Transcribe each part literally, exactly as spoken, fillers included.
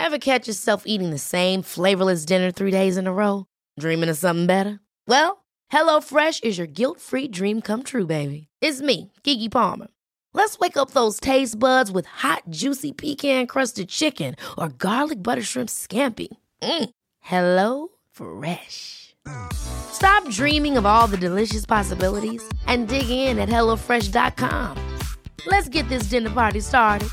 Ever catch yourself eating the same flavorless dinner three days in a row? Dreaming of something better? Well, HelloFresh is your guilt-free dream come true, baby. It's me, Keke Palmer. Let's wake up those taste buds with hot, juicy pecan-crusted chicken or garlic butter shrimp scampi. Mm. Hello Fresh. Stop dreaming of all the delicious possibilities and dig in at hello fresh dot com. Let's get this dinner party started.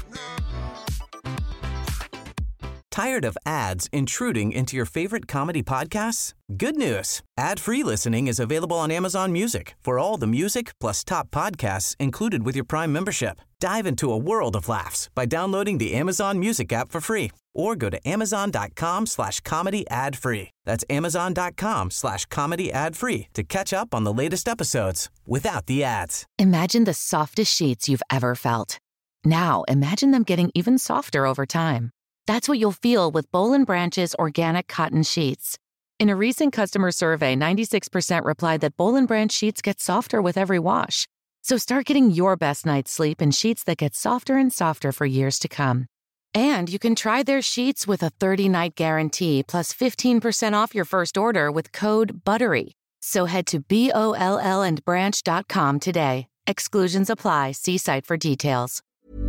Tired of ads intruding into your favorite comedy podcasts? Good news. Ad-free listening is available on Amazon Music for all the music plus top podcasts included with your Prime membership. Dive into a world of laughs by downloading the Amazon Music app for free or go to amazon.com slash comedy ad free. That's amazon.com slash comedy ad free to catch up on the latest episodes without the ads. Imagine the softest sheets you've ever felt. Now imagine them getting even softer over time. That's what you'll feel with Boll and Branch's organic cotton sheets. In a recent customer survey, ninety-six percent replied that Boll and Branch sheets get softer with every wash. So start getting your best night's sleep in sheets that get softer and softer for years to come. And you can try their sheets with a thirty-night guarantee plus fifteen percent off your first order with code BUTTERY. So head to B O L L and branch dot com today. Exclusions apply. See site for details.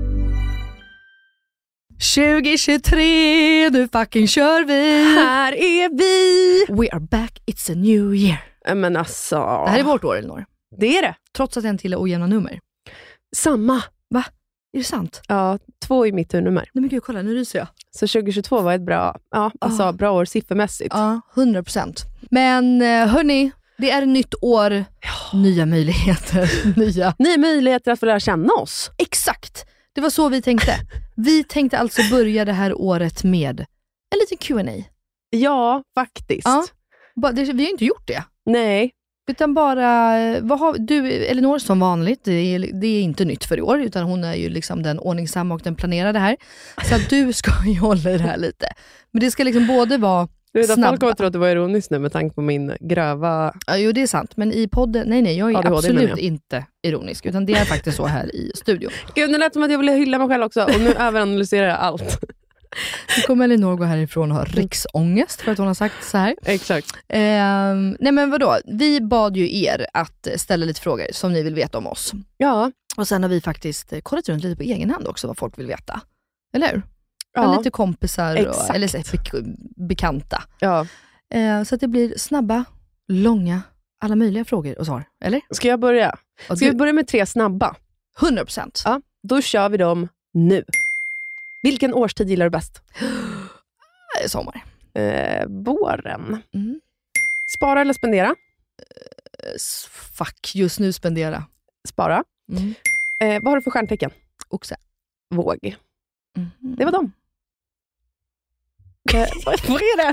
tjugo tjugotre, nu fucking kör vi. Här är vi. We are back, it's a new year. Men alltså. Det här är vårt år, Elinor. Det är det. Trots att en till är ojämna nummer. Samma. Va? Är det sant? Ja, två i mitt turnummer. Nej men gud, kolla, nu ryser jag. Så tjugo tjugotvå var ett bra, ja, alltså ah. bra år siffermässigt. Ja, hundra procent. Men hörni, det är ett nytt år. Ja. Nya möjligheter. Nya. Nya möjligheter att få lära känna oss. Exakt. Det var så vi tänkte. Vi tänkte alltså börja det här året med en liten Q and A. Ja, faktiskt. Ja, vi har inte gjort det. Nej. Utan bara, vad har du, Elinor, som vanligt, det är, det är inte nytt för i år, utan hon är ju liksom den ordningsamma och den planerade här. Så att du ska ju hålla i det här lite. Men det ska liksom både vara du vet, snabba. Folk kommer att tro att du var ironisk nu med tanke på min gröva... Ja, jo, det är sant. Men i podden, nej nej, jag är A D H D absolut jag. inte ironisk. Utan det är faktiskt så här i studion. Gud, det lät som att jag ville hylla mig själv också. Och nu överanalyserar jag allt. Nu kommer Elinor gå härifrån och ha riksångest för att hon har sagt så här. Exakt. Eh, nej men vadå? Vi bad ju er att ställa lite frågor som ni vill veta om oss. Ja. Och sen har vi faktiskt kollat runt lite på egen hand också vad folk vill veta. Eller hur? Ja. Lite kompisar och, eller så, be- bekanta. Ja. Eh, så att det blir snabba, långa, alla möjliga frågor och svar. Eller? Ska jag börja? Ska du... vi börja med tre snabba? hundra procent. Ja, då kör vi dem nu. Vilken årstid gillar du bäst? Sommar. Eh, våren. Mm. Spara eller spendera? Eh, fuck, just nu spendera. Spara. Mm. Eh, vad har du för stjärntecken? Oxe. Våg. Mm. Det var dem. Eh, vad är det?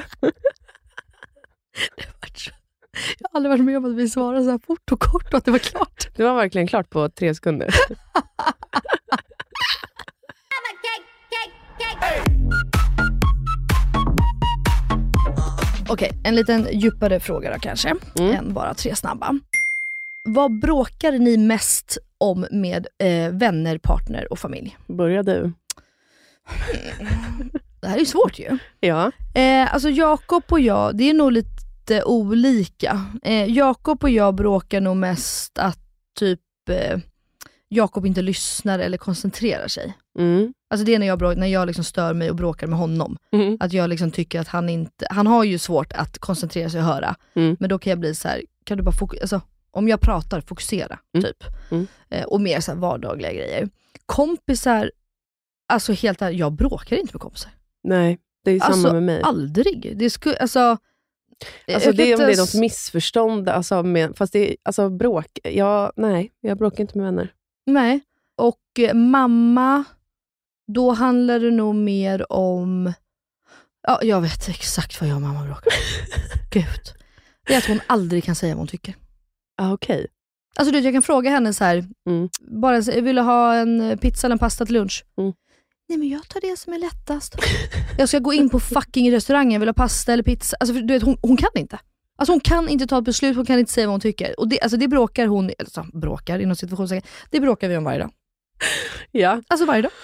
Jag har aldrig varit med om att vi svarar så här fort och kort och att det var klart. Det var verkligen klart på tre sekunder. Okej, okay, en liten djupare fråga då kanske, mm. än bara tre snabba. Vad bråkar ni mest om med eh, vänner, partner och familj? Börja du. Det här är ju svårt ju. Ja. Eh, alltså Jakob och jag, det är nog lite olika. Eh, Jakob och jag bråkar nog mest att typ eh, Jakob inte lyssnar eller koncentrerar sig. Mm. Alltså det är när jag, bråk, när jag liksom stör mig och bråkar med honom. Mm. Att jag liksom tycker att han inte, han har ju svårt att koncentrera sig och höra. Mm. Men då kan jag bli så här, kan du bara fokusera, alltså, om jag pratar, fokusera mm. typ. Mm. Eh, och mer så här vardagliga grejer. Kompisar, alltså helt ärligt, jag bråkar inte med kompisar. Nej, det är ju alltså, samma med mig. aldrig. Det skulle, alltså... Alltså det är om det är något missförstånd, alltså med, fast det är, alltså bråk, jag, nej, jag bråkar inte med vänner. Nej, och eh, mamma, då handlar det nog mer om, ja, jag vet exakt vad jag och mamma bråkar. Gud. Det är att hon aldrig kan säga vad hon tycker. Ah, okej. Okay. Alltså du vet, jag kan fråga henne så här, mm. bara så, vill du ha en pizza eller en pasta till lunch? Mm. Nej, men jag tar det som är lättast. Jag ska gå in på fucking restaurangen, vill ha pasta eller pizza. Alltså du vet, hon, hon kan inte. Alltså hon kan inte ta ett beslut, hon kan inte säga vad hon tycker. Och det, alltså det bråkar hon, alltså bråkar inom situationen. Det bråkar vi om varje dag. Ja. Alltså varje dag.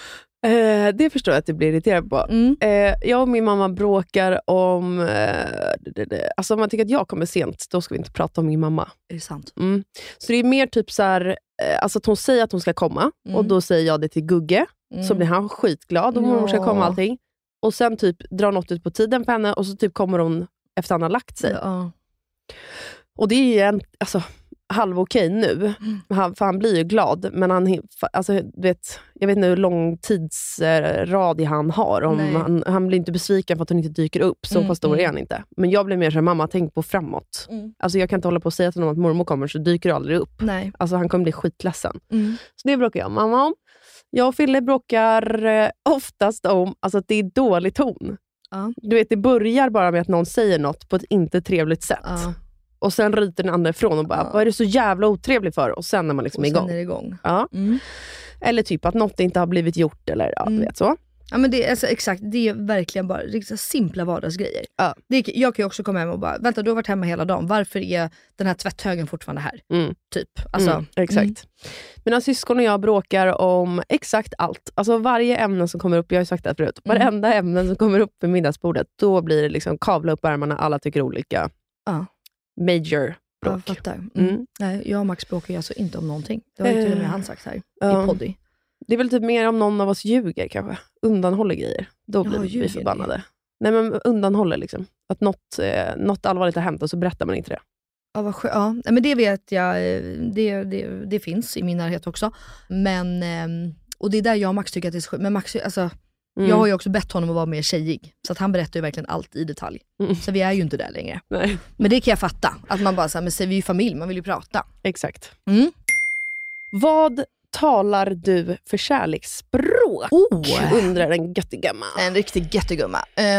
Eh, det förstår jag att du blir irriterad på. Mm. Eh, jag och min mamma bråkar om... Eh, det, det. Alltså om man tycker att jag kommer sent, då ska vi inte prata om min mamma. Är det sant? Mm. Så det är mer typ så här, eh, alltså att hon säger att hon ska komma. Mm. Och då säger jag det till Gugge. Mm. Så blir han skitglad om hon Ja. ska komma och allting. Och sen typ drar något ut på tiden för henne. Och så typ kommer hon efter han har lagt sig. Ja. Och det är ju en, alltså, halv okej nu. Mm. Han, för han blir ju glad. Men han, alltså, du vet, jag vet inte hur lång tidsradie han har. Om han, han blir inte besviken för att hon inte dyker upp. Så Mm, pass stor mm. är han inte. Men jag blir mer så här, mamma, tänk på framåt. Mm. Alltså jag kan inte hålla på och säga till någon att mormor kommer så dyker du aldrig upp. Nej. Alltså han kommer bli skitledsen. Mm. Så det bråkar jag och mamma om. Jag och Fille bråkar eh, oftast om alltså, att det är dålig ton. Ja. Du vet, det börjar bara med att någon säger något på ett inte trevligt sätt. Ja. Och sen ryter den andra ifrån och bara, Ja. vad är du så jävla otrevlig för? Och sen är man liksom Och sen igång. är det igång. Ja. Mm. Eller typ att något inte har blivit gjort. Eller ja, Mm. du vet så. Ja men det är alltså, exakt, det är verkligen bara riktigt simpla vardagsgrejer. Ja. Det är, jag kan ju också komma hem och bara, vänta du har varit hemma hela dagen, varför är den här tvätthögen fortfarande här? Mm. Typ. Alltså, mm, exakt. Mm. Mina syskon och jag bråkar om exakt allt. Alltså varje ämne som kommer upp, jag har ju sagt det förut, Mm. varenda ämne som kommer upp vid middagsbordet, då blir det liksom kavla upp ärmarna, alla tycker olika. Ja. Major bråk. Jag fattar. Mm. Mm. Nej, jag och Max bråkar ju alltså inte om någonting. Det har ju till och med Eh, han sagt här ja. i poddy. Det är väl typ mer om någon av oss ljuger kanske. Undanhåller grejer. Då Ja, blir vi ljuger förbannade. Nej men undanhåller liksom. Att något, eh, något allvarligt har hänt och så berättar man inte det. Ja, vad skö- ja. Nej, men det vet jag, eh, det, det, det finns i min närhet också. Men, ehm, och det är där jag och Max tycker att det är så skönt. Men Max, alltså, Mm. jag har ju också bett honom att vara mer tjejig. Så att han berättar ju verkligen allt i detalj. Mm. Så vi är ju inte där längre. Nej, Men det kan jag fatta. Att man bara säger, men säg, vi är ju familj, man vill ju prata. exakt. Mm. Vad talar du för kärleksspråk? Oh. Undrar en göttigamma. En riktig göttegumma.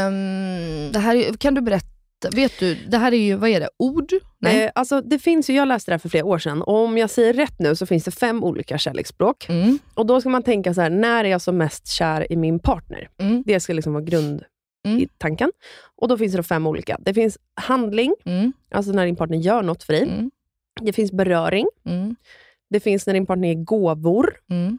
Um, det här är, kan du berätta, vet du, det här är ju, vad är det, ord? Nej. Eh, alltså det finns ju, jag läste det här för flera år sedan. Och om jag säger rätt nu så finns det fem olika kärleksspråk. Mm. Och då ska man tänka så här, när är jag som mest kär i min partner? Mm. Det ska liksom vara grund Mm. i tanken. Och då finns det då fem olika. Det finns handling, Mm. alltså när din partner gör något för dig. Mm. Det finns beröring. Mm. Det finns när din partner ger gåvor. Mm.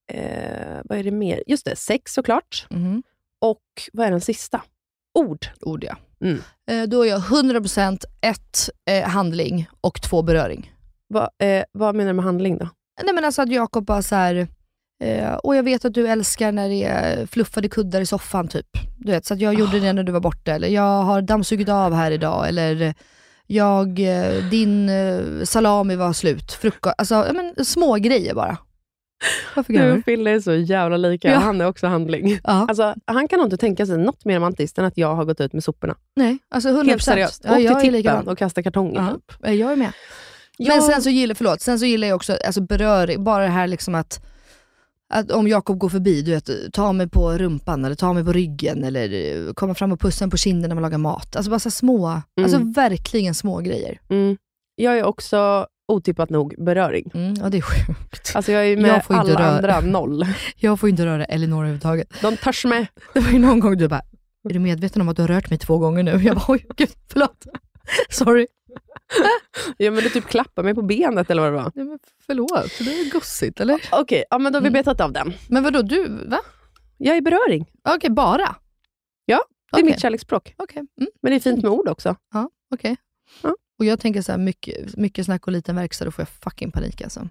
Eh, vad är det mer? Just det, sex såklart. Mm. Och vad är den sista? Ord. Ord ja. Mm. Eh, då är jag hundra procent ett eh, handling och två beröring. Va, eh, vad menar du med handling då? Nej men alltså att Jakob bara så här, eh, och jag vet att du älskar när det är fluffade kuddar i soffan typ. Du vet, så att jag gjorde Oh. det när du var borta. Eller jag har dammsugit av här idag. Eller jag, eh, din eh, salami var slut. Frukost. Alltså ja, men, små grejer bara. Varför Du gör och du? Fille är så jävla lika. Ja. Han är också handling. Ja. Alltså, han kan nog inte tänka sig något mer romantiskt än att jag har gått ut med soporna. Nej, alltså hundra Helt procent. seriöst. Ja, och jag är till likadan. tippen och kasta kartongen. Ja, Typ. jag är med. Men Ja. sen så gillar, förlåt, sen så gillar jag också alltså beröring, bara det här liksom att, att om Jakob går förbi, du vet, ta mig på rumpan eller ta mig på ryggen eller eh, komma fram och pussa en på kinden när man lagar mat. Alltså bara så små, Mm. alltså verkligen små grejer. Mm. Jag är också otippat nog beröring. Mm, ja det är sjukt. Alltså jag är med Jag får inte alla röra- andra noll. Jag får inte röra Elinor överhuvudtaget. De törs med. Det var ju någon gång du bara, är du medveten om att du har rört mig två gånger nu? Jag bara, oj gud, förlåt. Sorry. Ja, men du typ klappar mig på benet eller vad det var. Ja, men förlåt, det är gossigt eller? Okej, ja, men då har vi Mm. betat av den. Men vadå, du, va? Jag är beröring. Okej, bara? Ja, det är Okej. mitt kärleksspråk. Okej, mm. Men det är fint med ord också. Ja, okej. Ja. Och jag tänker så här, mycket, mycket snack och liten verkstad, då får jag fucking panik alltså.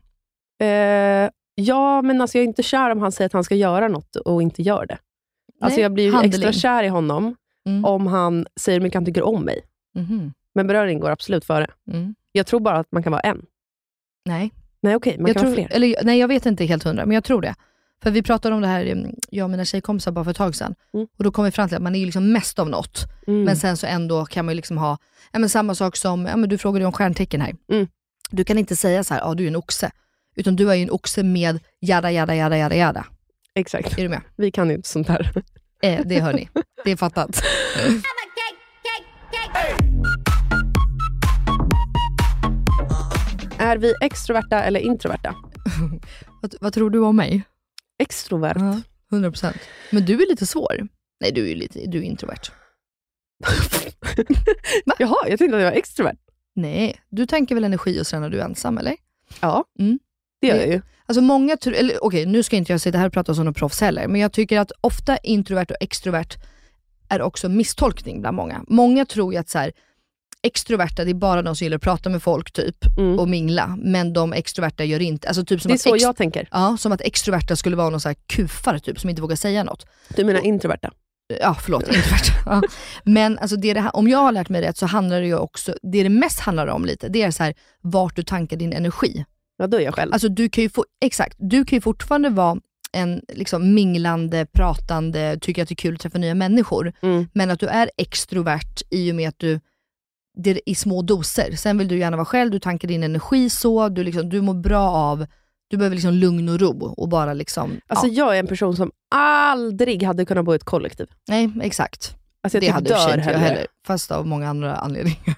Eh, ja, men alltså jag är inte kär om han säger att han ska göra något och inte gör det. Alltså Nej, jag blir ju handling. extra kär i honom Mm. om han säger hur mycket han tycker om mig. Mhm. Men beröring går absolut före. Mm. Jag tror bara att man kan vara en. Nej. Nej, okej, man Jag kan tror, vara fler. eller, nej, jag vet inte helt hundra, men jag tror det. För vi pratade om det här, mm, jag och mina tjejkompisar bara för ett tag sedan. Mm. Och då kom vi fram till att man är ju liksom mest av något. Mm. Men sen så ändå kan man ju liksom ha, ja, men samma sak som, ja, men du frågade om stjärntecken här. Mm. Du kan inte säga så här, ja du är en oxe. Utan du är ju en oxe med jada, jada, jada, jada, jada. Exakt. Är du med? Vi kan ju inte sånt här. Eh, det hör ni. Det är fattat. Är vi extroverta eller introverta? vad, vad tror du om mig? Extrovert. Ja, hundra procent. Men du är lite svår. Nej, du är ju lite, du är introvert. Jaha, jag tänkte att jag var extrovert. Nej, du tänker väl energi och sen när du är ensam, eller? Ja, Mm. det gör jag ju. Alltså många, tr- eller okej, nu ska inte jag sitta här och prata som någon proffs heller, men jag tycker att ofta introvert och extrovert är också misstolkning bland många. Många tror ju att så här, extroverta, det är bara de som gillar att prata med folk typ mm. och mingla, men de extroverta gör inte, alltså typ som det är att så ex- jag tänker. Ja, som att extroverta skulle vara någon så här kufare typ som inte vågar säga något. Du menar introverta? Ja, förlåt, introverta. Ja. Men alltså det, det här, om jag har lärt mig rätt så handlar det ju också, det det mest handlar om lite, det är så här vart du tankar din energi. Ja, då är jag själv. Alltså du kan ju få, exakt, du kan ju fortfarande vara en liksom minglande, pratande, tycker att det är kul att träffa nya människor. Mm. Men att du är extrovert i och med att du, det är i små doser. Sen vill du gärna vara själv, du tankar din energi så, du, liksom, du mår bra av, du behöver liksom lugn och ro och bara liksom... Alltså ja. jag är en person som aldrig hade kunnat bo i ett kollektiv. Nej, exakt. Alltså jag det typ hade dör jag heller. heller. Fast av många andra anledningar.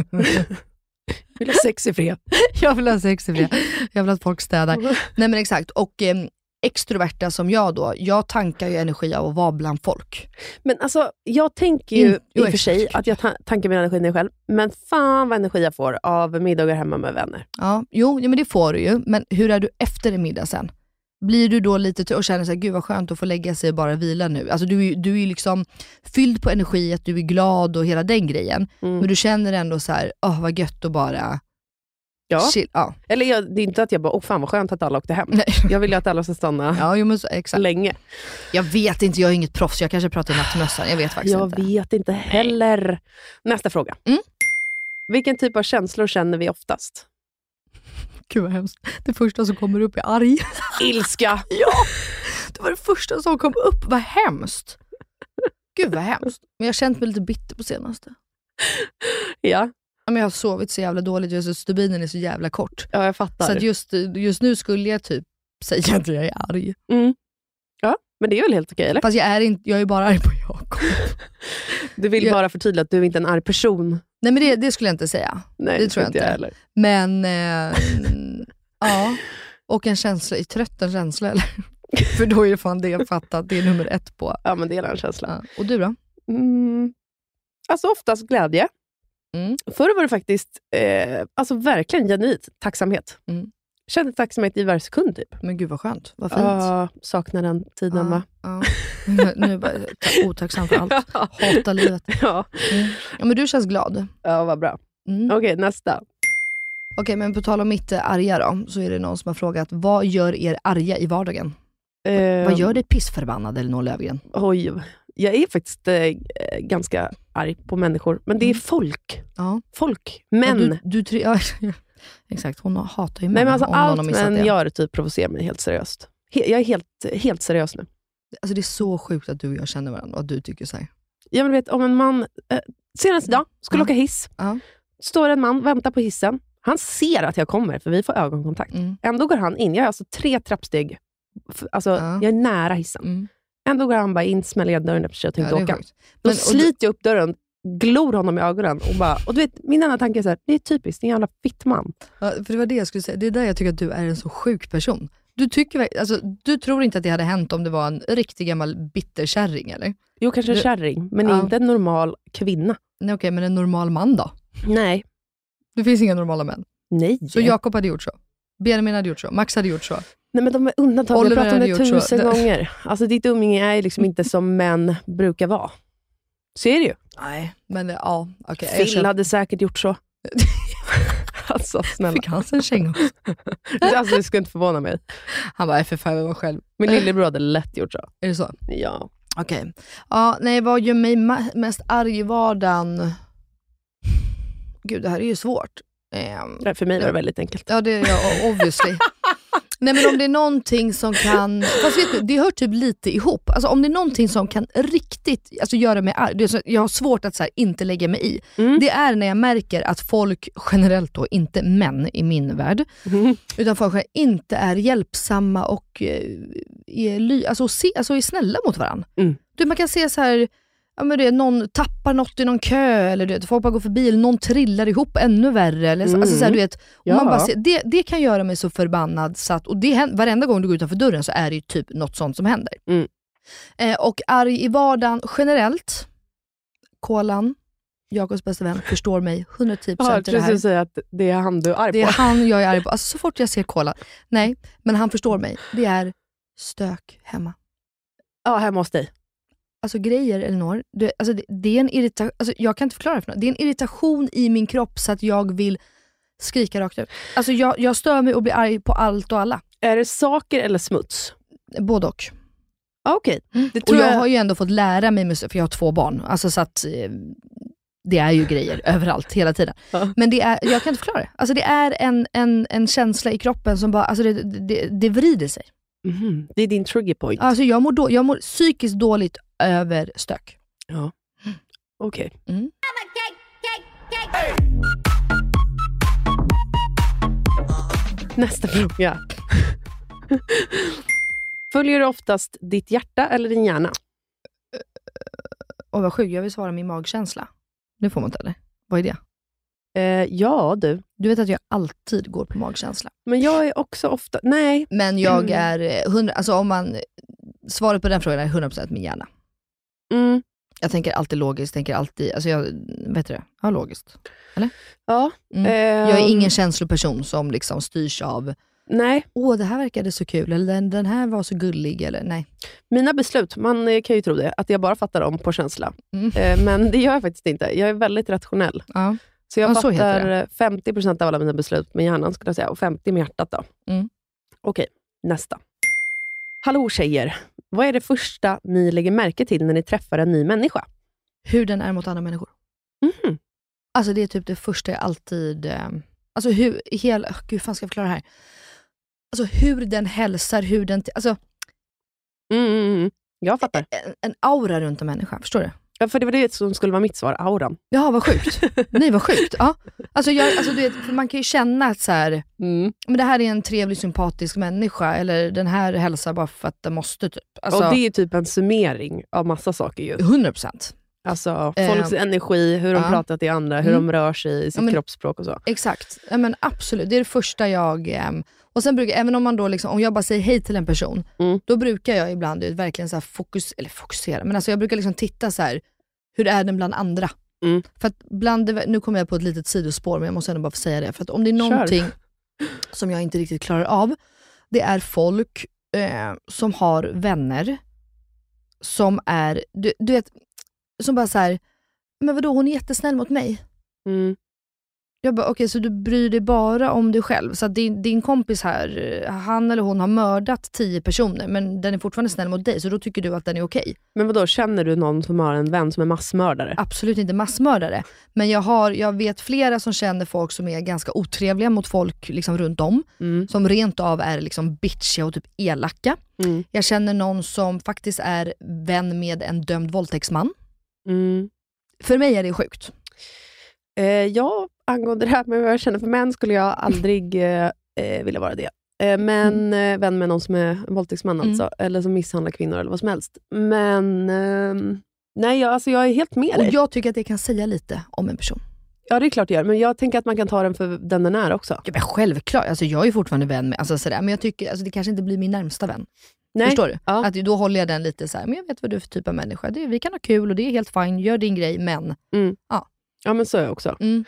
Vill ha sex i fred. Jag vill ha sex i fred. Jag vill att folk städar. Nej men exakt. Och eh, extroverta som jag då, jag tankar ju energi av att vara bland folk. Men alltså, jag tänker ju In, i och för sig att jag ta- tankar min energi ner själv. Men fan vad energi jag får av middagar hemma med vänner. Ja, jo, ja, men det får du ju. Men hur är du efter en middag sen? Blir du då lite t- och känner så här, gud vad skönt att få lägga sig och bara vila nu. Alltså du är du är liksom fylld på energi, att du är glad och hela den grejen. Mm. Men du känner ändå så här, åh oh, vad gött att bara ja. chill. Ja. Eller jag, det är inte att jag bara, åh fan vad skönt att alla åkte hem. Nej. Jag vill ju att alla ska stanna Ja, jo, men så, exakt. länge. Jag vet inte, jag är inget proffs. Jag kanske pratar i nattmössan. Jag vet faktiskt Jag inte. vet inte heller. Nästa fråga. Mm. Vilken typ av känslor känner vi oftast? Gud vad hemskt. Det första som kommer upp är arg. Ilska. Ja, det var det första som kom upp. Vad hemskt. Gud vad hemskt. Men jag har känt mig lite bitter på senaste. Ja. Men jag har sovit så jävla dåligt. Just stubinen är så jävla kort. Ja, jag fattar. Så att just, just nu skulle jag typ säga att jag är arg. Mm. Ja, men det är väl helt okej, eller? Fast jag är, inte, jag är bara arg på Jakob. Du vill jag... bara förtydliga att du är inte en arg person. Nej, men det, det skulle jag inte säga. Nej, det tror jag inte. inte. Jag heller. Men, eh, ja. Och en känsla, i trött en känsla, eller? För då är det fan det jag fattat. Det är nummer ett på. Ja, men det är en känsla. Ja. Och du då? Mm. Alltså oftast glädje. Mm. Förr var det faktiskt eh, alltså verkligen genuint tacksamhet. Mm. Kände tacksamhet i varje sekund typ. Men gud vad skönt. Vad fint. Ja, saknar den tiden, va? Ja. Nu, nu är jag bara otacksam för allt. Hatar livet. Ja. Mm. Ja, men du känns glad. Ja, vad bra. Mm. Okej, nästa. Okej, men på tal om mitt eh, arga då, så är det någon som har frågat, vad gör er arga i vardagen? Eh, Vad gör dig pissförbannad, Elinor Löfgren? Oj, jag är faktiskt eh, ganska arg på människor. Men det är Mm. folk. Ja. Folk. Män. Du, du, tre- ja, exakt, hon hatar ju män. Nej, men alltså, om någon har allt missat män det. gör typ provocerar mig helt seriöst. He- jag är helt, helt seriös nu. Alltså det är så sjukt att du och jag känner varandra och att du tycker så här. Jag vill veta om en man, eh, senast idag, skulle Ja. åka hiss. Ja. Står en man, väntar på hissen. Han ser att jag kommer, för vi får ögonkontakt. Mm. Ändå går han in. Jag har alltså tre trappsteg. F- Alltså, Ja. jag är nära hissen. Mm. Ändå går han bara in, smäller igen dörren eftersom jag tänkte Ja, det är åka. sjukt. Då Men- och sliter jag upp dörren, glor honom i ögonen och bara... Och du vet, min enda tanke är så här, det är typiskt, det är en jävla fittman. Ja, för det var det jag skulle säga. Det är där jag tycker att du är en så sjuk person. Du, tycker, verk- alltså, du tror inte att det hade hänt om det var en riktig gammal bitterkärring, eller? Jo, kanske en Du- kärring, men Ja. inte en normal kvinna. Nej, okej, men en normal man då? Nej. Det finns inga normala män. Nej. Så Jakob hade gjort så. Benjamin hade gjort så. Max hade gjort så. Nej, men de är undantag. Jag Oliver pratar om hade det gjort så. tusen Det- gånger. Alltså ditt umgänge är liksom inte som män brukar vara. Så är det ju. Nej, men det- ja, okej. jag Phil köper- hade säkert gjort så. Alltså snälla. Fick han en känga också? Alltså det skulle inte förvåna mig. Han bara, för fan, jag var själv. Min lillebror hade lätt gjort så. Är det så? Ja. Okej. Ja, nej, vad gör mig ma- mest arg i vardagen? Gud, det här är ju svårt. Ehm, Nej, för mig var det väldigt enkelt. Ja, det är ja, obviously. Nej, men om det är någonting som kan... Fast vet du, det hör typ lite ihop. Alltså om det är någonting som kan riktigt alltså, göra mig arg. Det är så, jag har svårt att så här, inte lägga mig i. Mm. Det är när jag märker att folk generellt då, inte män i min värld, Mm. utan folk är inte är hjälpsamma och eh, är, ly, alltså, se, alltså, är snälla mot varandra. Mm. Du, man kan se så här... Ja, men det är någon tappar något i någon kö, eller du vet, folk bara går förbi, eller någon trillar ihop ännu värre. Eller så, Mm. alltså, så här, du vet, och Ja. man bara ser, det, det kan göra mig så förbannad. Så att, och det, händer- varenda gång du går utanför dörren så är det ju typ något sånt som händer. Mm. Eh, och arg i vardagen generellt, kolan, Jakobs bästa vän, förstår mig hundratio procent ja, i det här. Jag säga att det är han du är arg på. Det är han jag är arg på. Alltså så fort jag ser kola. Nej, men han förstår mig. Det är stök hemma. Ja, hemma hos dig. Alltså grejer, Elinor. Det, alltså, det, det är en irritation. Alltså, jag kan inte förklara det för något. Det är en irritation i min kropp så att jag vill skrika rakt ut. Alltså jag, jag stör mig och blir arg på allt och alla. Är det saker eller smuts? Både och. Ah, Okej. Okay. Mm. Och jag, jag har ju ändå fått lära mig, för jag har två barn. Alltså så att eh, det är ju grejer överallt, hela tiden. Ja. Men det är, jag kan inte förklara det. Alltså det är en, en, en känsla i kroppen som bara, alltså det, det, det vrider sig. Mm-hmm. Det är din trigger point. Alltså jag mår, då, jag mår psykiskt dåligt över stök. Ja. Okej. Okay. Mm. Nästa fråga. Följer du oftast ditt hjärta eller din hjärna? Åh oh, vad sjukt, jag vill svara min magkänsla. Nu får man inte det. Vad är det? Eh, ja, du. Du vet att jag alltid går på magkänsla. Men jag är också ofta... Nej. Men jag är... hundra, alltså om man... Svaret på den frågan är hundra procent min hjärna. Mm. Jag tänker alltid logiskt. Tänker alltid... Alltså jag... Vet du det? Ja, logiskt. Eller? Ja. Mm. Eh, jag är ingen känsloperson som liksom styrs av... Nej. Åh, det här verkade så kul. Eller den, den här var så gullig. Eller nej. Mina beslut, man kan ju tro det. Att jag bara fattar dem på känsla. Mm. Eh, men det gör jag faktiskt inte. Jag är väldigt rationell. Ja. Så jag ja, fattar så femtio procent av alla mina beslut med hjärnan, skulle jag säga. Och femtio med hjärtat då. Mm. Okej, nästa. Hallå tjejer. Vad är det första ni lägger märke till när ni träffar en ny människa? Hur den är mot andra människor. Mm. Alltså det är typ det första jag alltid... Eh, alltså hur... Hel, oh, gud, fan ska jag förklara det här? Alltså hur den hälsar, hur den... Alltså... Mm, mm, mm. Jag fattar. En, en aura runt en människa, förstår du? Ja, för det var det som skulle vara mitt svar, auran. Ja, vad sjukt. Nej, vad sjukt. Ja. Alltså, jag, alltså du vet, för man kan ju känna att så här, mm. men det här är en trevlig, sympatisk människa, eller den här hälsar bara för att den måste typ. Alltså, och det är typ en summering av massa saker ju. hundra procent. Alltså folks eh, energi, hur de ja. pratar till andra, hur mm. de rör sig i sitt ja, men, kroppsspråk och så. Exakt. Ja, men absolut. Det är det första jag... Eh, och sen brukar, även om man då liksom, om jag bara säger hej till en person, mm. då brukar jag ibland vet, verkligen så här fokus, eller fokusera, men alltså jag brukar liksom titta så här, hur är den bland andra? Mm. För att bland det, nu kommer jag på ett litet sidospår, men jag måste ändå bara få säga det. För att om det är någonting Kör. som jag inte riktigt klarar av, det är folk eh, som har vänner som är, du, du vet, som bara så här, men vadå, hon är jättesnäll mot mig. Mm. Jag bara, okej, okay, så du bryr dig bara om dig själv. Så att din, din kompis här, han eller hon har mördat tio personer, men den är fortfarande snäll mot dig, så då tycker du att den är okej. Okay. Men vadå, känner du någon som har en vän som är massmördare? Absolut inte massmördare. Men jag, har, jag vet flera som känner folk som är ganska otrevliga mot folk liksom runt om. Mm. Som rent av är liksom bitchiga och typ elaka. Mm. Jag känner någon som faktiskt är vän med en dömd våldtäktsman. Mm. För mig är det sjukt. Eh, ja, angående det här med vad jag känner för män skulle jag aldrig eh, vilja vara det. Eh, men mm. eh, vän med någon som är en våldtäktsman mm. alltså, eller som misshandlar kvinnor eller vad som helst. Men eh, nej, jag, alltså, jag är helt med Och dig. jag tycker att det kan säga lite om en person. Ja, det är klart det gör. Men jag tänker att man kan ta den för den den är också. Ja, men självklart. Alltså, jag är fortfarande vän med, alltså, sådär. Men jag tycker alltså, det kanske inte blir min närmsta vän. Nej. Förstår du? Ja. Att då håller jag den lite så här, men jag vet vad du är för typ av människa. Det, vi kan ha kul och det är helt fine. Gör din grej, men mm. ja. Ja, men så är jag också. Mm.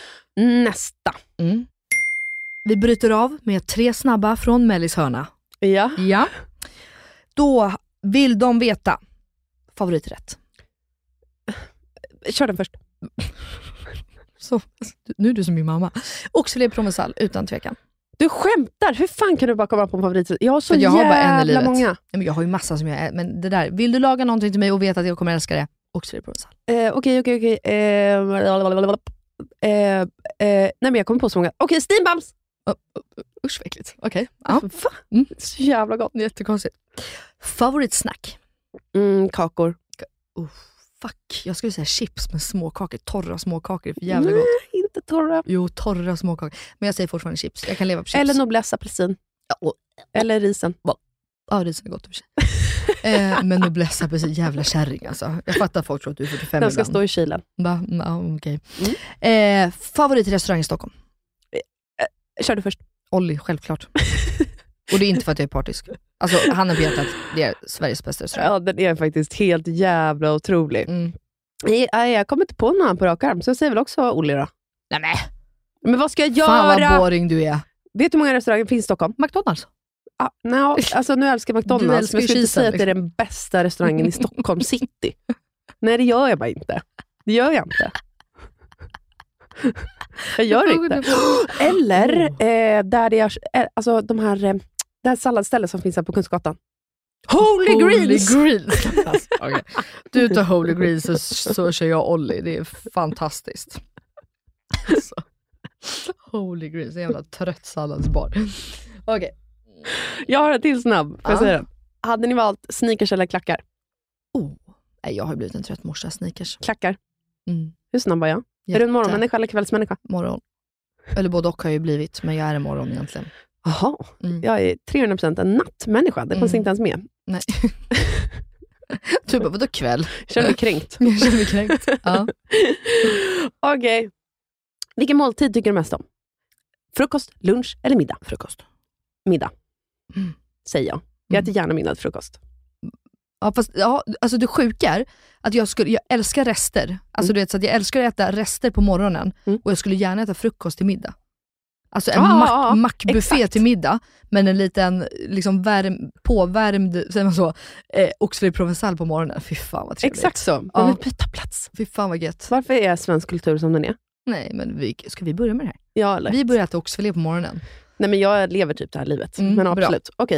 Nästa. Mm. Vi bryter av med tre snabba från Mellis hörna. Ja. Ja. Då vill de veta favoriträtt. Kör den först. Så, nu är du som min mamma. Oxfilé provençal, utan tvekan. Du skämtar? Hur fan kan du bara komma på en favoriträtt? Jag har så jag jävla har bara en i livet. många. Ja, men jag har ju massa som jag är. Men det där, vill du laga någonting till mig och veta att jag kommer älska det? Oxfilé provençal. Okej, okej, okej. Nej, men jag kommer på så många. Okej, okay, steambams. Uh, uh, usch, vad äckligt. Okej. Okay. Ja. Va? Mm. Så jävla gott. Jättekonstigt. Favoritsnack? Mm, kakor. Oh, fuck. Jag skulle säga chips med småkakor. Torra småkakor är för jävla gott. Nej, inte torra. Jo, torra småkakor. Men jag säger fortfarande chips. Jag kan leva på chips. Eller noblesse apelsin. Ja, och, eller risen. Ja, risen är gott för sig. eh, men noblesse apelsin, jävla kärring alltså. Jag fattar folk tror att du är fyrtiofem. Den ska ibland. stå i kylen. Va? No, okay. mm. eh, favoritrestaurang i Stockholm? Eh, kör du först. Olli, självklart. Och det är inte för att jag är partisk. Alltså, handen på hjärtat, det är Sveriges bästa restaurang. Ja, den är faktiskt helt jävla otrolig. Mm. Jag, jag kommer inte på någon på rak arm, så jag säger väl också Olli då. Nej, men. Men vad ska jag göra? Fan vad boring du är. Vet du hur många restauranger finns i Stockholm? McDonalds. Ah, no, alltså nu älskar jag McDonalds, älskar men jag skulle inte säga cheesen, att det är den bästa restaurangen i Stockholm city. Nej, det gör jag bara inte. Det gör jag inte. Jag gör det inte. Eller eh, där det är, alltså de här, eh, det här salladstället som finns här på Kungsgatan. Holy, Holy Greens! Greens. Okay. Du tar Holy Greens så, så kör jag Olli. Det är fantastiskt. Alltså. Holy Greens, en jävla trött salladsbar. Okej. Okay. Jag har en till snabb. Får jag ah. säga den? Hade ni valt sneakers eller klackar? Oh. Nej, jag har blivit en trött morsa. Sneakers. Klackar. Mm. Hur snabb var jag? Jätte. Är du en morgonmänniska eller kvällsmänniska? Morgon. Eller både och har jag ju blivit, men jag är en morgon egentligen. Jaha, mm. Jag är trehundra procent en nattmänniska. Det fanns mm. inte ens med. Nej. Du bara, vadå kväll? Känner mig kränkt. Jag känner mig kränkt. Ja. Okej. Okay. Vilken måltid tycker du mest om? Frukost, lunch eller middag? Frukost. Middag. Mm. Säger jag. Jag äter gärna middag till frukost. Ja, fast ja, alltså det sjuka är att jag, skulle, jag älskar rester. Alltså mm. du vet, så att jag älskar att äta rester på morgonen mm. och jag skulle gärna äta frukost till middag. Alltså en ah, mack, mackbuffé till middag, men en liten liksom värm, påvärmd, säger man så, eh, oxfilé provençal på morgonen. Fy fan vad trevligt. Exakt så. Ja. Men byta plats. Fy fan vad gött. Varför är svensk kultur som den är? Nej, men vi, ska vi börja med det här? Ja, lätt. Vi börjar äta oxfilé på morgonen. Nej, men jag lever typ det här livet. Mm, men absolut. Okej. Okay.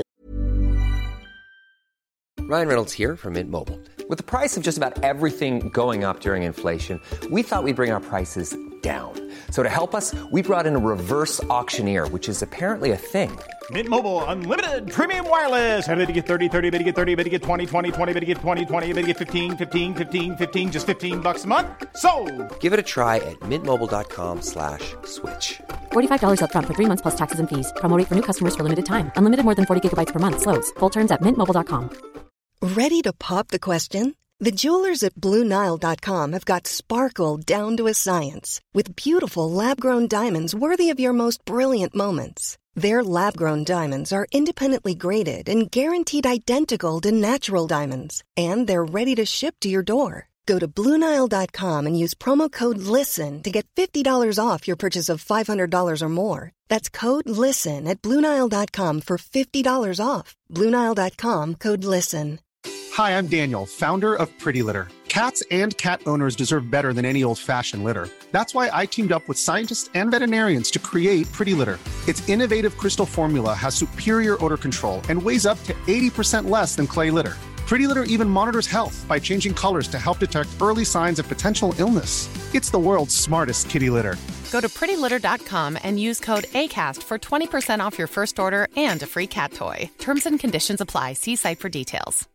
Ryan Reynolds here from Mint Mobile. With the price of just about everything going up during inflation, we thought we'd bring our prices down. So to help us, we brought in a reverse auctioneer, which is apparently a thing. Mint Mobile Unlimited Premium Wireless. How to get thirty, thirty, how to get thirty, how to get twenty, twenty, twenty, how to get twenty, twenty, how to get fifteen, fifteen, fifteen, fifteen, just fifteen bucks a month? Sold! Give it a try at mintmobile.com slash switch. forty-five dollars up front for three months plus taxes and fees. Promo rate for new customers for limited time. Unlimited more than forty gigabytes per month. Slows full terms at mint mobile dot com. Ready to pop the question? The jewelers at Blue Nile dot com have got sparkle down to a science with beautiful lab-grown diamonds worthy of your most brilliant moments. Their lab-grown diamonds are independently graded and guaranteed identical to natural diamonds, and they're ready to ship to your door. Go to Blue Nile dot com and use promo code LISTEN to get fifty dollars off your purchase of five hundred dollars or more. That's code LISTEN at Blue Nile dot com for fifty dollars off. Blue Nile dot com, code LISTEN. Hi, I'm Daniel, founder of Pretty Litter. Cats and cat owners deserve better than any old-fashioned litter. That's why I teamed up with scientists and veterinarians to create Pretty Litter. Its innovative crystal formula has superior odor control and weighs up to eighty percent less than clay litter. Pretty Litter even monitors health by changing colors to help detect early signs of potential illness. It's the world's smartest kitty litter. Go to pretty litter dot com and use code ACAST for twenty percent off your first order and a free cat toy. Terms and conditions apply. See site for details.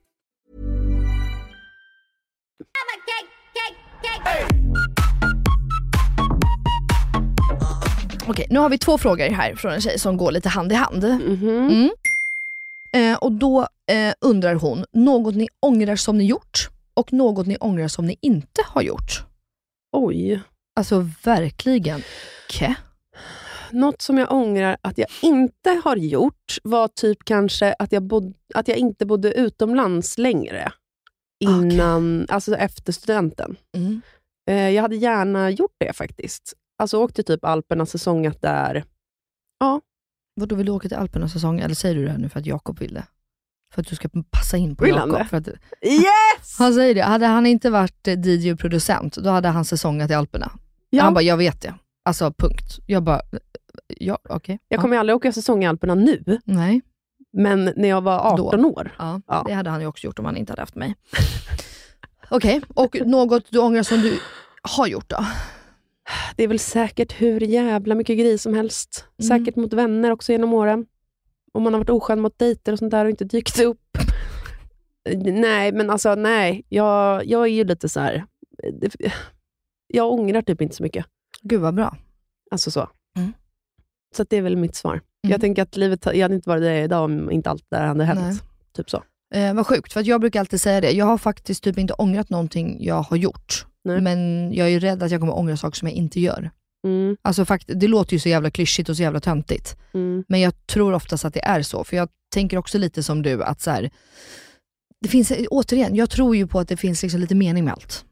Okej, nu har vi två frågor här från en tjej som går lite hand i hand. Mm-hmm. Mm. Eh, och då eh, undrar hon, något ni ångrar som ni gjort och något ni ångrar som ni inte har gjort. Oj. Alltså verkligen. Ke? Något som jag ångrar att jag inte har gjort var typ kanske att jag, bod- att jag inte bodde utomlands längre. Innan, okay. Alltså efter studenten. Mm. Eh, jag hade gärna gjort det faktiskt. Alltså åkte typ Alperna, säsongat där. Ja. Vadå, vill du åka till Alperna säsong? Eller säger du det här nu för att Jakob vill det? För att du ska passa in på vill Jakob? Han, för att... yes! Han säger det. Hade han inte varit D J och producent, då hade han säsongat i Alperna. Ja. Han bara, jag vet det. Alltså, punkt. Jag bara, ja, okej. Okay. Jag kommer ja. aldrig åka säsong i Alperna nu. Nej. Men när jag var arton då. år. Ja, ja, det hade han ju också gjort om han inte hade haft mig. Okej, okay. Och något du ångrar som du har gjort då? Det är väl säkert hur jävla mycket gris som helst. Mm. Säkert mot vänner också genom åren. Om man har varit oskön mot dejter och sånt där och inte dykt upp. Nej, men alltså nej. Jag, jag är ju lite så här. Jag ångrar typ inte så mycket. Gud vad bra. Alltså så. Mm. Så att det är väl mitt svar. Mm. Jag tänker att livet, jag hade inte varit det idag om inte allt där hade hänt. Nej. Typ så. Eh, vad sjukt, för att jag brukar alltid säga det. Jag har faktiskt typ inte ångrat någonting jag har gjort. Nej. Men jag är ju rädd att jag kommer ångra saker som jag inte gör. Mm. Alltså fakt- det låter ju så jävla klyschigt och så jävla töntigt. Mm. Men jag tror oftast att det är så. För jag tänker också lite som du att så här, det finns, återigen, jag tror ju på att det finns liksom lite mening med allt.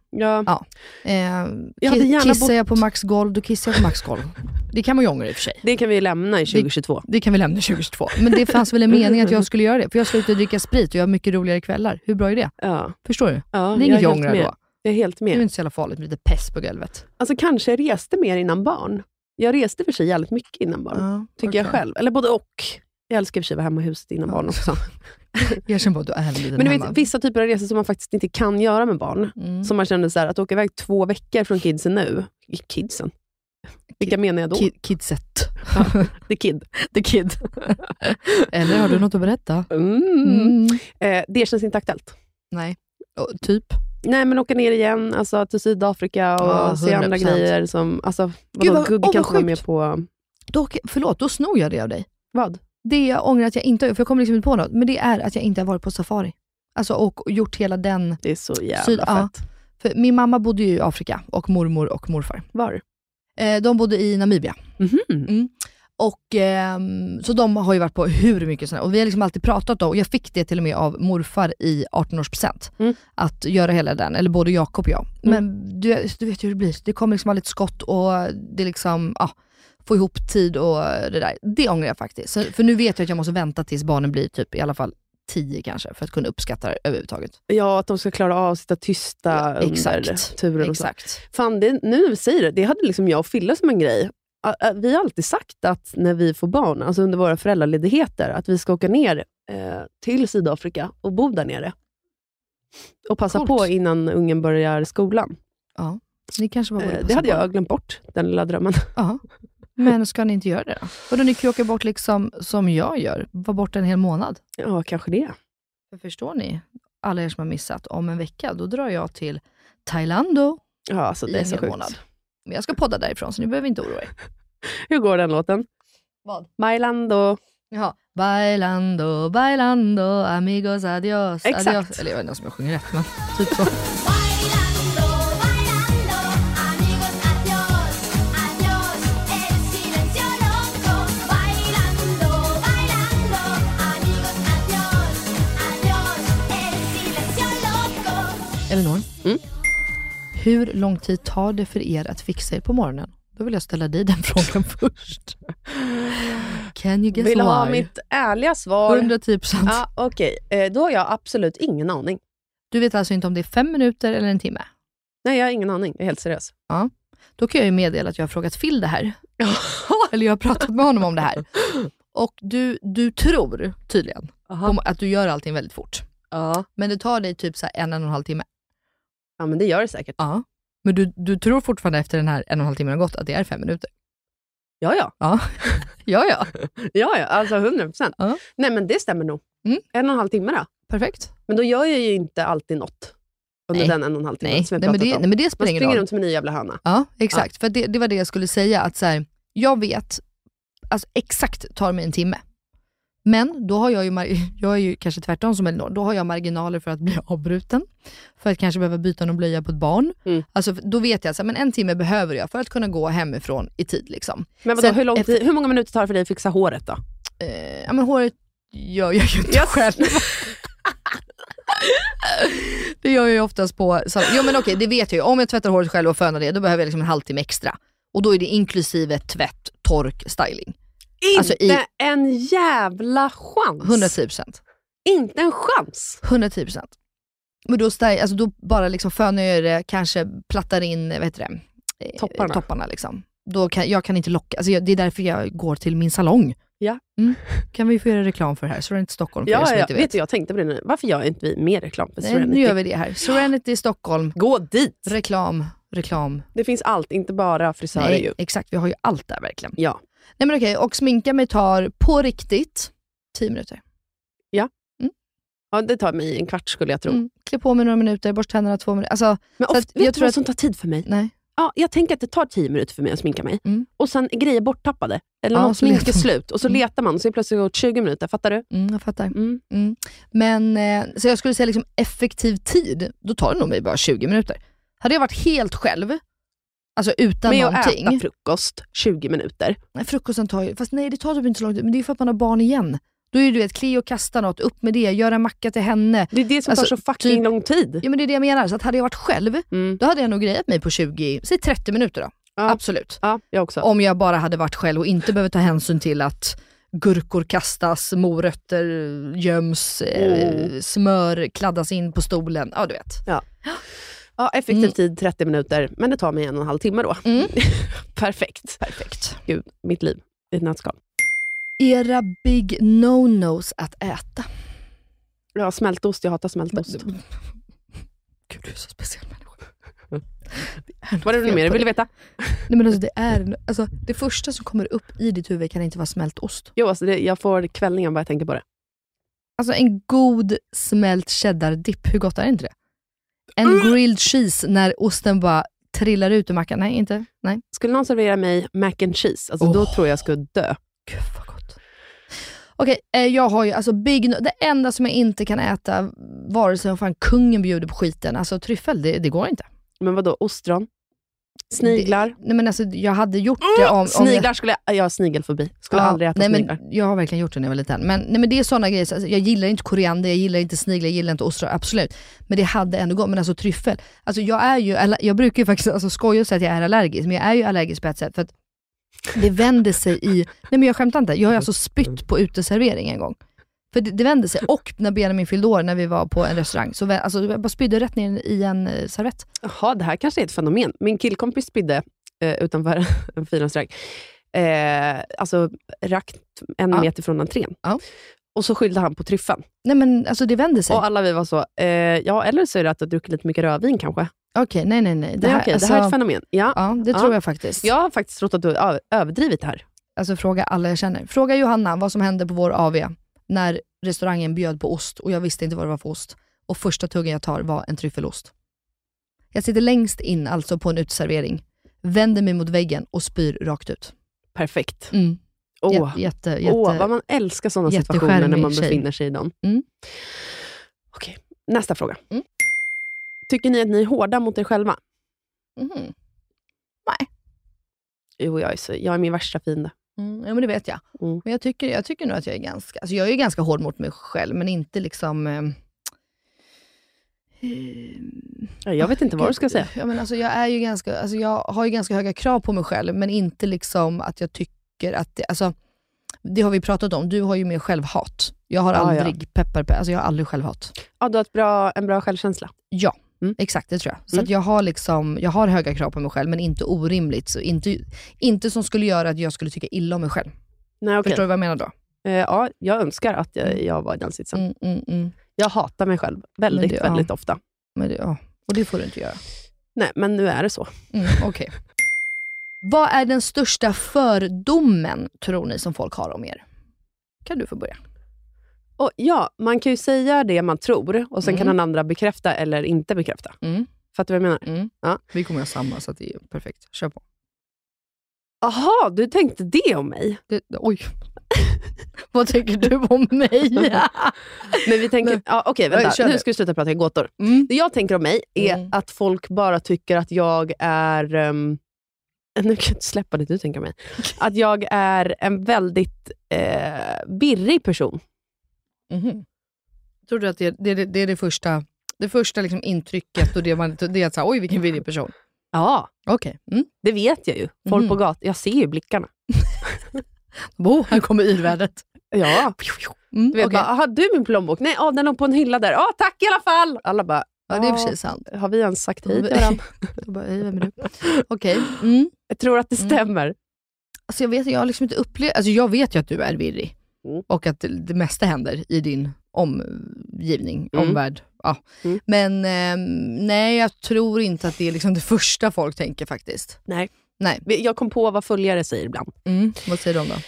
Ja. Ja. Eh, Jag hade gärna kissar bott... jag på Max golv, då kissar jag på Max golv. Det kan man ju ångra i och för sig. Det kan vi lämna i tjugohundratjugotvå. Det, det kan vi lämna i tjugohundratjugotvå. Men det fanns väl en mening att jag skulle göra det. För jag slutar dricka sprit och jag har mycket roligare kvällar. Hur bra är det? Ja. Förstår du? Ja, det är inget jag ångrar då. Jag är helt med. Det är inte så jävla farligt med lite pest på golvet. Alltså kanske jag reste mer innan barn. Jag reste för sig jävligt mycket innan barn. Ja, tycker okay. jag själv. Eller både och. Jag älskar för sig att vara hemma i huset innan ja. barn också. Jag känner på att du är lite Men du hemma. vet, vissa typer av resor som man faktiskt inte kan göra med barn. Mm. Som man känner så här, att åka iväg två veckor från kidsen nu. Kidsen? Vilka Kid, menar jag då? Kid, kidset. Ja, the kid. The kid. Eller har du något att berätta? Mm. Mm. Eh, det känns inte aktuellt. Nej. Och, typ? Nej, men åka ner igen alltså, till Sydafrika och ja, se andra grejer som, alltså, vadå, vad, Gugge kan inte vara med på... Då, förlåt, då snor jag det av dig. Vad? Det jag ångrar att jag inte har, för jag kommer liksom inte på något, men det är att jag inte har varit på safari. Alltså, och gjort hela den... Det är så jävla syd, fett. Ja, för min mamma bodde ju i Afrika, och mormor och morfar. Var? Eh, de bodde i Namibia. Mm-hmm. Mm. Och eh, så de har ju varit på hur mycket sådär. Och vi har liksom alltid pratat om, och jag fick det till och med av morfar i arton-årspresent. Mm. Att göra hela den, eller både Jakob och jag. Mm. Men du, du vet hur det blir. Det kommer liksom aldrig ett skott och det liksom, ja, få ihop tid och det där. Det ångrar jag faktiskt. Så, för nu vet jag att jag måste vänta tills barnen blir typ i alla fall tio kanske, för att kunna uppskatta det överhuvudtaget. Ja, att de ska klara av att sitta tysta ja, under exakt. turen. Exakt. Fan, det, nu när vi säger det, det hade liksom jag och Fille som en grej. Vi har alltid sagt att när vi får barn, alltså under våra föräldraledigheter, att vi ska åka ner eh, till Sydafrika och bo där nere. Och passa Coolt. på innan ungen börjar skolan. Ja, det kanske var eh, Det hade jag glömt bort, den lilla drömmen. Ja. Men ska ni inte göra det då? Och då ni kan åka bort liksom som jag gör, var bort en hel månad. Ja, kanske det. För förstår ni, alla er som har missat, om en vecka, då drar jag till Thailand ja, alltså, det är så sjukt. Månad. Men jag ska podda därifrån, så ni behöver inte oroa er. Hur går den låten? Vad? Bailando. Jaha. Bailando, bailando, amigos, adios. Exakt. Adios. Eller jag vet inte om jag sjunger rätt, men typ så. Elinor, mm? hur lång tid tar det för er att fixa er på morgonen? Då vill jag ställa dig den frågan först. Can you guess Vill why? ha mitt ärliga svar? hundratio procent. Ja, okej. Okay. Eh, då har jag absolut ingen aning. Du vet alltså inte om det är fem minuter eller en timme? Nej, jag har ingen aning. Jag är helt seriös. Ja. Då kan jag ju meddela att jag har frågat Phil det här. Eller jag har pratat med honom om det här. Och du, du tror tydligen om att du gör allting väldigt fort. Ja. Men det tar dig typ så här en, en och en halv timme. Ja, men det gör det säkert. Ja. Men du, du tror fortfarande efter den här en och en halv timmen har gått att det är fem minuter? Ja, ja. Ja, ja. ja. ja, ja. Alltså hundra procent. Ja. Nej, men det stämmer nog. Mm. En och en halv timme då. Perfekt. Men då gör jag ju inte alltid något under nej. den en och en halv timme nej. som jag nej, men det, om. nej, men det spelar ingen roll. Man springer runt som en ny jävla höna. Ja, exakt. Ja. För det, det var det jag skulle säga. Att så här, jag vet, alltså exakt tar mig en timme. Men då har jag ju, jag är ju kanske tvärtom som Elinor, då har jag marginaler för att bli avbruten. För att kanske behöva byta någon blöja på ett barn. Mm. Alltså då vet jag, så här, men en timme behöver jag för att kunna gå hemifrån i tid liksom. Men vadå, Sen, hur, lång tid, hur många minuter tar det för dig att fixa håret då? Eh, ja men håret gör jag ju inte yes. själv. Det gör jag ju oftast på så, jo men okej, det vet jag ju. Om jag tvättar håret själv och fönar det, då behöver jag liksom en halvtimme extra. Och då är det inklusive tvätt, tork, styling. Inte alltså i, en jävla chans. hundratio procent. Inte en chans. hundratio procent. Men då, styl, alltså då bara liksom fönar jag det, kanske plattar in, vad heter det? Topparna. Topparna liksom. Då kan, jag kan inte locka, alltså jag, det är därför jag går till min salong. Ja. Mm. Kan vi få göra reklam för det här? Serenity Stockholm. För ja, som ja. inte vet. vet du, jag tänkte på det nu. Varför gör inte vi mer reklam för Nej, Serenity? Nu gör vi det här. Serenity Stockholm. Gå dit! Reklam, reklam. Det finns allt, inte bara frisörer. Nej, ju. exakt. Vi har ju allt där verkligen. Ja. Nej men okej, och sminka mig tar på riktigt tio minuter. Ja. Mm. Ja, det tar mig en kvart skulle jag tro. Mm. Klä på mig några minuter, borst tänderna två minuter. Alltså, men ofta, vet jag du tror vad att... som tar tid för mig? Nej. Ja, jag tänker att det tar tio minuter för mig att sminka mig. Mm. Och sen är grejer borttappade. Eller ja, något smink är slut. Och så mm. letar man och så är det plötsligt gått tjugo minuter. Fattar du? Mm, jag fattar. Mm. Mm. Men, eh, så jag skulle säga liksom effektiv tid, då tar det nog mig bara tjugo minuter. Hade jag varit helt själv, alltså utan men jag någonting. äta frukost tjugo minuter. Nej, frukosten tar ju, fast nej det tar typ inte så lång tid. Men det är för att man har barn igen. Då är ju du vet, Cleo kasta något, upp med det, göra en macka till henne. Det är det som alltså, tar så fucking typ, lång tid. Ja men det är det jag menar, så att hade jag varit själv, mm. då hade jag nog grejat mig på tjugo, säg trettio minuter då. Ja. Absolut. Ja, jag också. Om jag bara hade varit själv och inte behöver ta hänsyn till att gurkor kastas, morötter göms, mm. eh, smör kladdas in på stolen. Ja, du vet. Ja, ja effektiv mm. tid trettio minuter, men det tar mig en och en halv timme då. Mm. Perfekt. Perfekt. Gud, mitt liv i ett nötskal. Era big no-nos att äta? Ja, smältost. Jag hatar smältost. Men, Gud, du är så speciell människa. Vad är det mer du vill veta? Nej, men alltså, det, är, alltså, det första som kommer upp i ditt huvud kan inte vara smält ost. Jo, alltså det, jag får kvällningar bara jag tänker på det. Alltså en god smält cheddar-dipp, hur gott är inte det? En mm. grilled cheese när osten bara trillar ut ur mackan. Nej, inte. Nej. Skulle någon servera mig mac and cheese, alltså oh. då tror jag jag skulle dö. Gud vad gott. Okej, okay, eh, jag har ju alltså big no- det enda som jag inte kan äta, vare sig om fan kungen bjuder på skiten, alltså tryffel, det, det går inte. Men vad då? Ostron? Sniglar? Det, nej men alltså jag hade gjort det om... om sniglar jag, skulle jag... Jag har snigelfobi. Skulle ja, aldrig äta nej, sniglar. Men jag har verkligen gjort det när jag var liten. Men, nej, men det är sådana grejer. Alltså, jag gillar inte koriander, jag gillar inte sniglar, jag gillar inte ostron, absolut. Men det hade ändå gått. Men alltså tryffel. Alltså jag är ju... Jag brukar ju faktiskt alltså, skoja och säga att jag är allergisk. Men jag är ju allergisk på ett sätt. För att det vänder sig i... Nej men jag skämtar inte. Jag har alltså spytt på uteservering en gång. För det, det vände sig. Och när Benjamin fyllde år när vi var på en restaurang. Så alltså, jag bara spydde rätt ner i en eh, servett. Jaha, det här kanske är ett fenomen. Min killkompis spydde eh, utanför en fin restaurang. Eh, alltså rakt en ja. meter från entrén. Ja. Och så skyllde han på tryffen. Nej men alltså det vände sig. Och alla vi var så, eh, ja eller så är det att du druckit lite mycket rödvin kanske. Okej, okay, nej nej nej. Det, här, okay, alltså, det här är ett fenomen. Ja, ja det ja. tror jag faktiskt. Jag har faktiskt trott att du har överdrivit det här. Alltså fråga alla jag känner. Fråga Johanna vad som hände på vår A V när restaurangen bjöd på ost och jag visste inte vad det var för ost. Och första tuggen jag tar var en tryffelost. Jag sitter längst in alltså på en utservering, vänder mig mot väggen och spyr rakt ut. Perfekt. Mm. Åh, jätte, jätte, jätte, Åh, vad man älskar sådana situationer när man befinner sig i dem. Mm. Okej, nästa fråga. Mm. Tycker ni att ni är hårda mot er själva? Mm. Nej. Jo, jag är, så, jag är min värsta fiende. Mm, ja men det vet jag. Mm. Men jag tycker, jag tycker nog att jag är ganska, alltså jag är ganska hård mot mig själv, men inte liksom eh, eh, jag vet inte vad du ska säga. Ja, men alltså jag är ju ganska, alltså jag har ju ganska höga krav på mig själv, men inte liksom att jag tycker att det, alltså det har vi pratat om, du har ju mer självhat. Jag har ah, aldrig ja. peppar, alltså jag har aldrig självhat. Ja, du har ett bra, en bra självkänsla. Ja. Mm. Exakt, det tror jag. Så mm. att jag har liksom, jag har höga krav på mig själv, men inte orimligt. Så inte, inte som skulle göra att jag skulle tycka illa om mig själv. Nej, okay. Förstår du vad jag menar då? Eh, ja, jag önskar att jag, jag var i den sitsen. Mm, mm, mm. Jag hatar mig själv väldigt, det, väldigt ja. ofta. Men det, ja. Och det får du inte göra. Nej, men nu är det så. Mm, Okej. Okay. Vad är den största fördomen, tror ni, som folk har om er? Kan du få börja? Och ja, man kan ju säga det man tror och sen mm. kan den andra bekräfta eller inte bekräfta. Mm. Fattar du vad jag menar? Mm. Ja. Vi kommer att ha samma, så att det är perfekt. Kör på. Aha, du tänkte det om mig? Det, oj. Vad tänker du om mig? Men vi tänker, ja, okej, vänta. Oj, nu ska vi sluta prata gåtor. Mm. Det jag tänker om mig är mm. att folk bara tycker att jag är... Um, nu kan jag inte släppa det du tänker om mig. Att jag är en väldigt eh, birrig person. Mm-hmm. Tror du att det, det, det är det första, det första liksom intrycket och det, man, det är att säga, oj vilken virrig person? Ja, okej. Okay. Mm. Det vet jag ju. Folk mm. på gatan, jag ser ju blickarna. Bo, här kommer yrvärdet. Ja. Mm, du vet okay. bara, har du min plånbok? Nej, oh, den låg på en hylla där. Ja, tack i alla fall. Alla bara, ja, det är precis sant. Har vi ens sagt hej till varandra? Okej. Mm. Jag tror att det stämmer. Mm. Alltså jag vet, jag har liksom inte upplevt, alltså jag vet ju att du är virrig. Mm. Och att det, det mesta händer i din omgivning, mm. omvärld. Ja. Mm. Men eh, nej, jag tror inte att det är liksom det första folk tänker faktiskt. Nej. nej. Jag kom på vad följare säger ibland. Mm. Vad säger de då?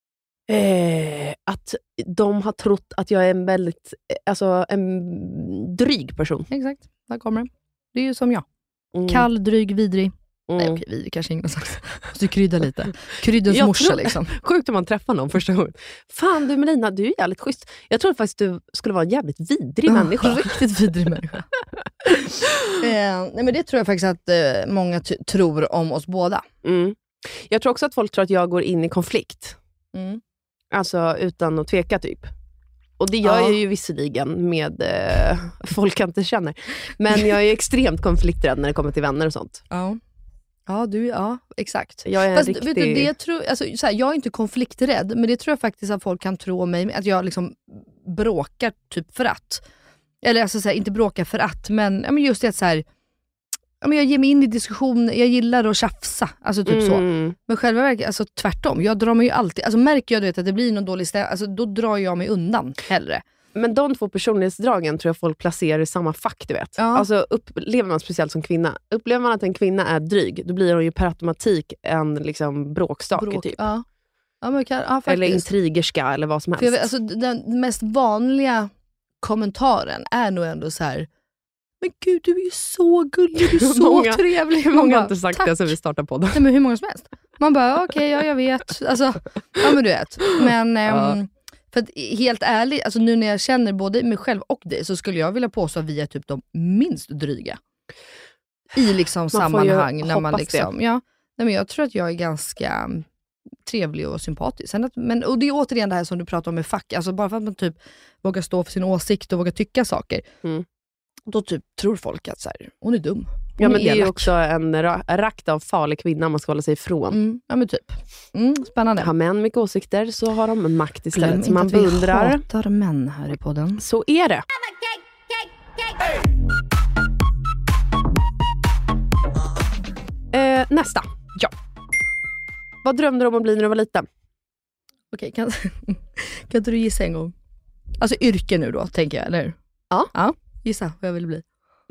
Eh, att de har trott att jag är en väldigt, alltså en dryg person. Exakt, där kommer det. Det är ju som jag. Mm. Kall, dryg, vidrig. Mm. Nej, okej, vidrig kanske ingen sagt. Så krydda lite. Kryddens jag morsa tror, liksom. Sjukt om man träffar någon första gången. Fan du Melina, du är jävligt schysst. Jag tror faktiskt du skulle vara en jävligt vidrig oh, människa. Riktigt vidrig människa. eh, nej men det tror jag faktiskt att eh, många t- tror om oss båda. Mm. Jag tror också att folk tror att jag går in i konflikt. Mm. Alltså utan att tveka typ. Och det gör Ja. jag ju visserligen med eh, folk jag inte känner. Men jag är extremt konflikträdd när det kommer till vänner och sånt. Ja. Ja, du, ja, exakt. Jag är en Fast, riktig... vet du, det tror, alltså, så här, jag är inte konflikträdd, men det tror jag faktiskt att folk kan tro om mig, att jag liksom bråkar typ för att. Eller alltså, så här, inte bråkar för att, men, ja, men just det att så här, ja, men jag ger mig in i diskussion, jag gillar att tjafsa, alltså typ Mm. så. Men själva verket, alltså tvärtom, jag drar mig ju alltid, alltså märker jag du vet, att det blir någon dålig stämning, alltså då drar jag mig undan hellre. Men de två personlighetsdragen tror jag folk placerar i samma fack, du vet. Ja. Alltså upplever man speciellt som kvinna. Upplever man att en kvinna är dryg, då blir hon ju per automatik en liksom bråkstake Bråk, typ. Ja. Ja, men kan, ja, Eller faktiskt. intrigerska eller vad som helst. För jag vet, alltså, den mest vanliga kommentaren är nog ändå så här: men gud, du är ju så gullig, du är så Många- trevlig. Hur Man många bara, har inte sagt tack. det sen vi startade podden? Nej, men hur många som helst. Man bara, okej, okay, ja jag vet. Alltså, ja men du vet. Men Ja. ehm, för att, helt ärligt, alltså, nu när jag känner både mig själv och dig, så skulle jag vilja påstå att vi är typ de minst dryga. I liksom Man får sammanhang. ju När man hoppas liksom, ja, nej, men jag tror att jag är ganska trevlig och sympatisk. Sen att, men, och det är återigen det här som du pratar om med fack. Alltså bara för att man typ vågar stå för sin åsikt och vågar tycka saker. Mm. Då typ tror folk att så här, hon är dum. Hon Ja, men det är ju elak. också en ra- rakt av farlig kvinna man ska hålla sig ifrån. Mm, ja men typ. Mm, spännande. Har män mycket åsikter så har de en makt Glöm istället. inte Så man att vi beundrar. hatar män här i podden. Så är det. Eh, nästa. Ja. Vad drömde du om att bli när du var liten? Okej, kan, kan inte du gissa en gång? Alltså yrke nu då, tänker jag, eller hur? Ja. Ja, gissa vad jag vill bli.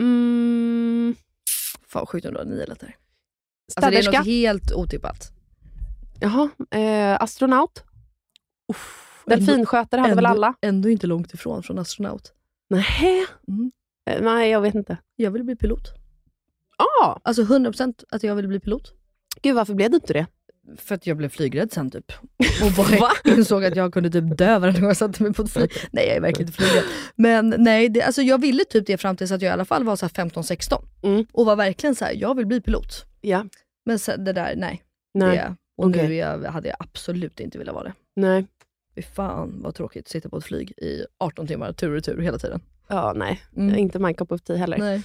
Mm, Fan vad sjukt om du har nio lättare. Alltså det är städerska? något helt otippat. Jaha. Eh, astronaut? Delfinskötare hade väl alla? Ändå inte långt ifrån från astronaut. Nej. Mm. Eh, nej, jag vet inte. Jag vill bli pilot. Ah, Alltså hundra procent att jag vill bli pilot. gud, varför blev du inte det? För att jag blev flygrädd sen typ. Och bara insåg att jag kunde typ dö varje gång jag satte mig på ett flyg. Nej, jag är verkligen inte flygrädd. Men nej, det, alltså jag ville typ det fram tills att jag i alla fall var så här femton sexton. Mm. Och var verkligen så här, jag vill bli pilot. Ja. Men sen, det där, nej. Nej. Det, och Okej. nu jag, hade jag absolut inte velat vara det. Nej. Fy fan vad tråkigt att sitta på ett flyg i arton timmar tur och tur hela tiden. Ja, nej. Mm. Inte my cup of tea heller. Nej.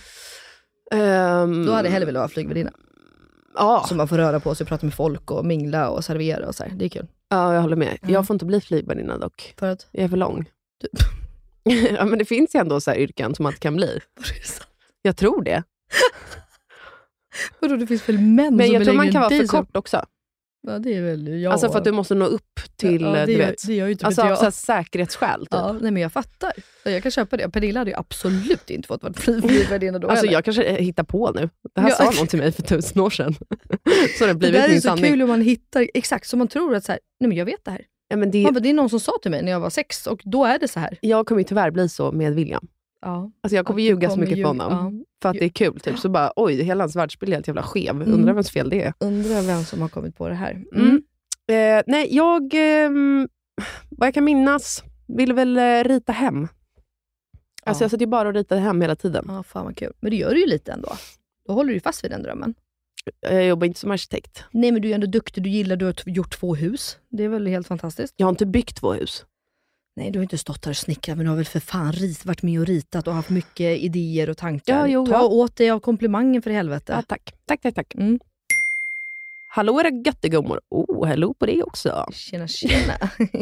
Ehm, Då hade jag hellre velat vara flygvärdinna. ja. Så man får röra på sig, prata med folk och mingla och servera och så här. Det är kul. ja, jag håller med. Mm. Jag får inte bli flygvärdinna dock. För att Jag är för lång. Du- Ja, men det finns ju ändå så här yrken som man kan bli. Jag tror det. Vadå, det finns väl män Men som jag är tror man längre kan än vara dig för som- kort också. Ja, det är väl jag. Alltså för att du måste nå upp till, ja, det du gör, vet. det gör ju typ Alltså inte av så här jag. säkerhetsskäl. Typ. Ja, nej men jag fattar. Jag kan köpa det. Pernilla hade ju absolut inte fått vara flygvärdinna då Alltså heller. jag kanske hittar på nu. Det här Ja. sa någon till mig för tusen år sedan. Så det har Det blivit där är min så sanning. kul om man hittar, exakt som man tror att så här, nej men jag vet det här. Ja, men det, Man bara, det är någon som sa till mig när jag var sex och då är det så här. jag kommer ju tyvärr bli så med William. Ja. Alltså jag kommer Att du ljuga så kommer mycket för ljuga, honom. För att det är kul. Typ. Så bara, oj, hela hans världsbild är helt jävla skev. Mm. Undrar vems fel det är. Undrar vem som har kommit på det här. Mm. Mm. Eh, nej, jag... ehm, vad jag kan minnas ville väl eh, rita hem. Alltså Ja. jag satt ju bara och ritade hem hela tiden. Ja, fan vad kul. Men det gör du ju lite ändå. Då håller du ju fast vid den drömmen. Jag jobbar inte som arkitekt. Nej men du är ändå duktig, du gillar, du har t- gjort två hus. Det är väl helt fantastiskt. Jag har inte byggt två hus. Nej, du har inte stått här och snickrat, men du har väl för fan rit, varit med och ritat och haft mycket idéer och tankar. Ja, jo, Ta ja. åt dig av komplimangen för i helvete. Ja, tack. Tack, tack, tack. Mm. Hallå era göttegummor. Oh, hallå på det också. Tjena, tjena.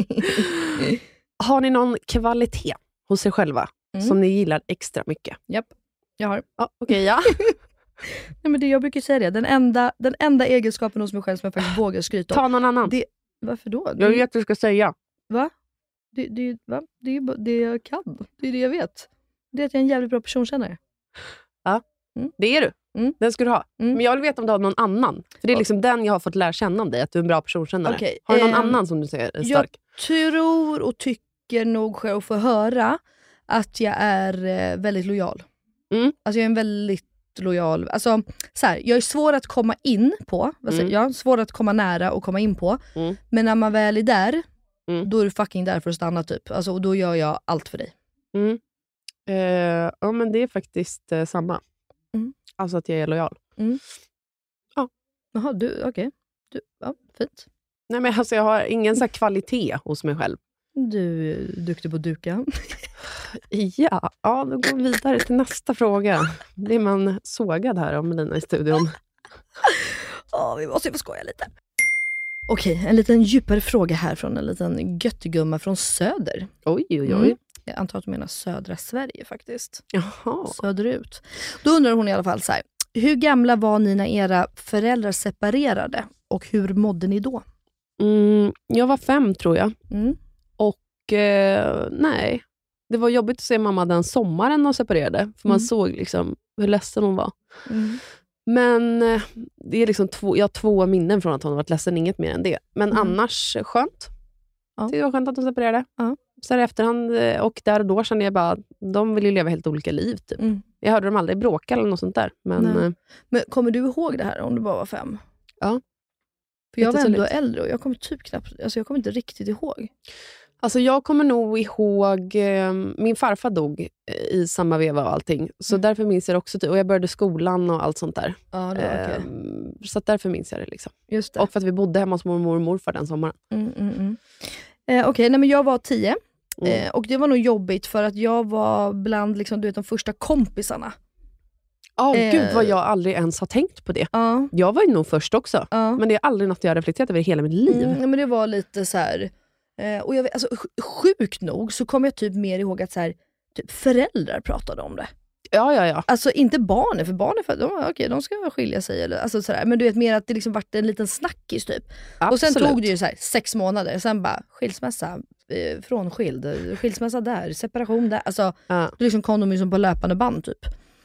Har ni någon kvalitet hos er själva Mm. som ni gillar extra mycket? Japp, jag har. Ja, okej, ja. Nej, men det, jag brukar säga det, den enda, den enda egenskapen hos mig själv som jag faktiskt vågar skryta om. Ta någon annan. Det, varför då? Jag Det, vet att du ska säga. va? Det, det, va? Det är ju bara det jag kan. Det är det jag vet. Det är att jag är en jävligt bra personkännare. Det är du. Mm. Den ska du ha. Mm. Men jag vill veta om du har någon annan. För det är liksom den jag har fått lära känna om dig, att du är en bra personkännare. Okej, Har du någon ehm, annan som du säger är jag stark? tror och tycker nog själv att få höra att jag är eh, väldigt lojal. Mm. Alltså jag är en väldigt lojal, alltså så här, jag är svår att komma in på, vad säger Mm. jag? Svår att komma nära och komma in på. Mm. Men när man väl är där, Mm. då är du fucking där för att stanna typ. Alltså, och då gör jag allt för dig. Mm. Eh, ja, men det är faktiskt eh, samma. Mm. Alltså att jag är lojal. Jaha, du, okej. Du, ja, fint. Nej, men alltså jag har ingen så här kvalitet hos mig själv. Du är duktig på att duka. Ja, ja, då går vi vidare till nästa fråga. Blir man sågad här om Melina i studion? Ja, vi måste ju få skoja lite. Okej, en liten djupare fråga här från en liten göttegumma från söder. Oj, oj, oj. Mm. Jag antar att du menar södra Sverige faktiskt. Jaha. Söderut. Då undrar hon i alla fall så här. Hur gamla var ni när era föräldrar separerade? Och hur mådde ni då? Mm, jag var fem tror jag. Mm. Och eh, nej, det var jobbigt att se mamma den sommaren de separerade. För man Mm. såg liksom hur ledsen hon var. Mm. Men eh, det är liksom två, jag har två minnen från att hon har varit ledsen, inget mer än det. Men Mm. annars skönt. Ja. Det var skönt att de separerade. Ja. Så här i efterhand, eh, och där och då kände jag bara, de vill ju leva helt olika liv typ. Mm. Jag hörde dem aldrig bråka eller något sånt där. Men Nej. eh, Men kommer du ihåg det här om du bara var fem? Ja. För jag var ändå Jättetydligt. äldre och jag kommer typ knappt, alltså jag kommer inte riktigt ihåg. alltså jag kommer nog ihåg, eh, min farfar dog eh, i samma veva och allting. Så Mm. därför minns jag det också. Och jag började skolan och allt sånt där. Ja, det var okej. Ehm, Så att därför minns jag det liksom. Just det. Och för att vi bodde hemma hos mormor och morfar den sommaren. Mm, mm, mm. Eh, Okej, nej men jag var tio. Mm. Eh, och det var nog jobbigt för att jag var bland liksom, du vet, de första kompisarna. Ja, Eh. gud vad jag aldrig ens har tänkt på det. Ja. Jag var ju nog först också. Ja. Men det är aldrig något jag har reflekterat över i hela mitt liv. Mm, men det var lite så här. Eh, och jag, vet- alltså, sj- sjukt nog så kommer jag typ mer ihåg att så här, typ föräldrar pratade om det. Ja, ja, ja. Alltså inte barnen, för barnen för, de, okej, de ska skilja sig. Eller, alltså, sådär. Men du vet mer att det liksom vart en liten snackis typ. Och sen Absolut. tog det ju så här, sex månader, sen bara skilsmässa, eh, frånskild, skilsmässa där, separation där. Alltså Ja. det liksom kom de ju som på löpande band typ.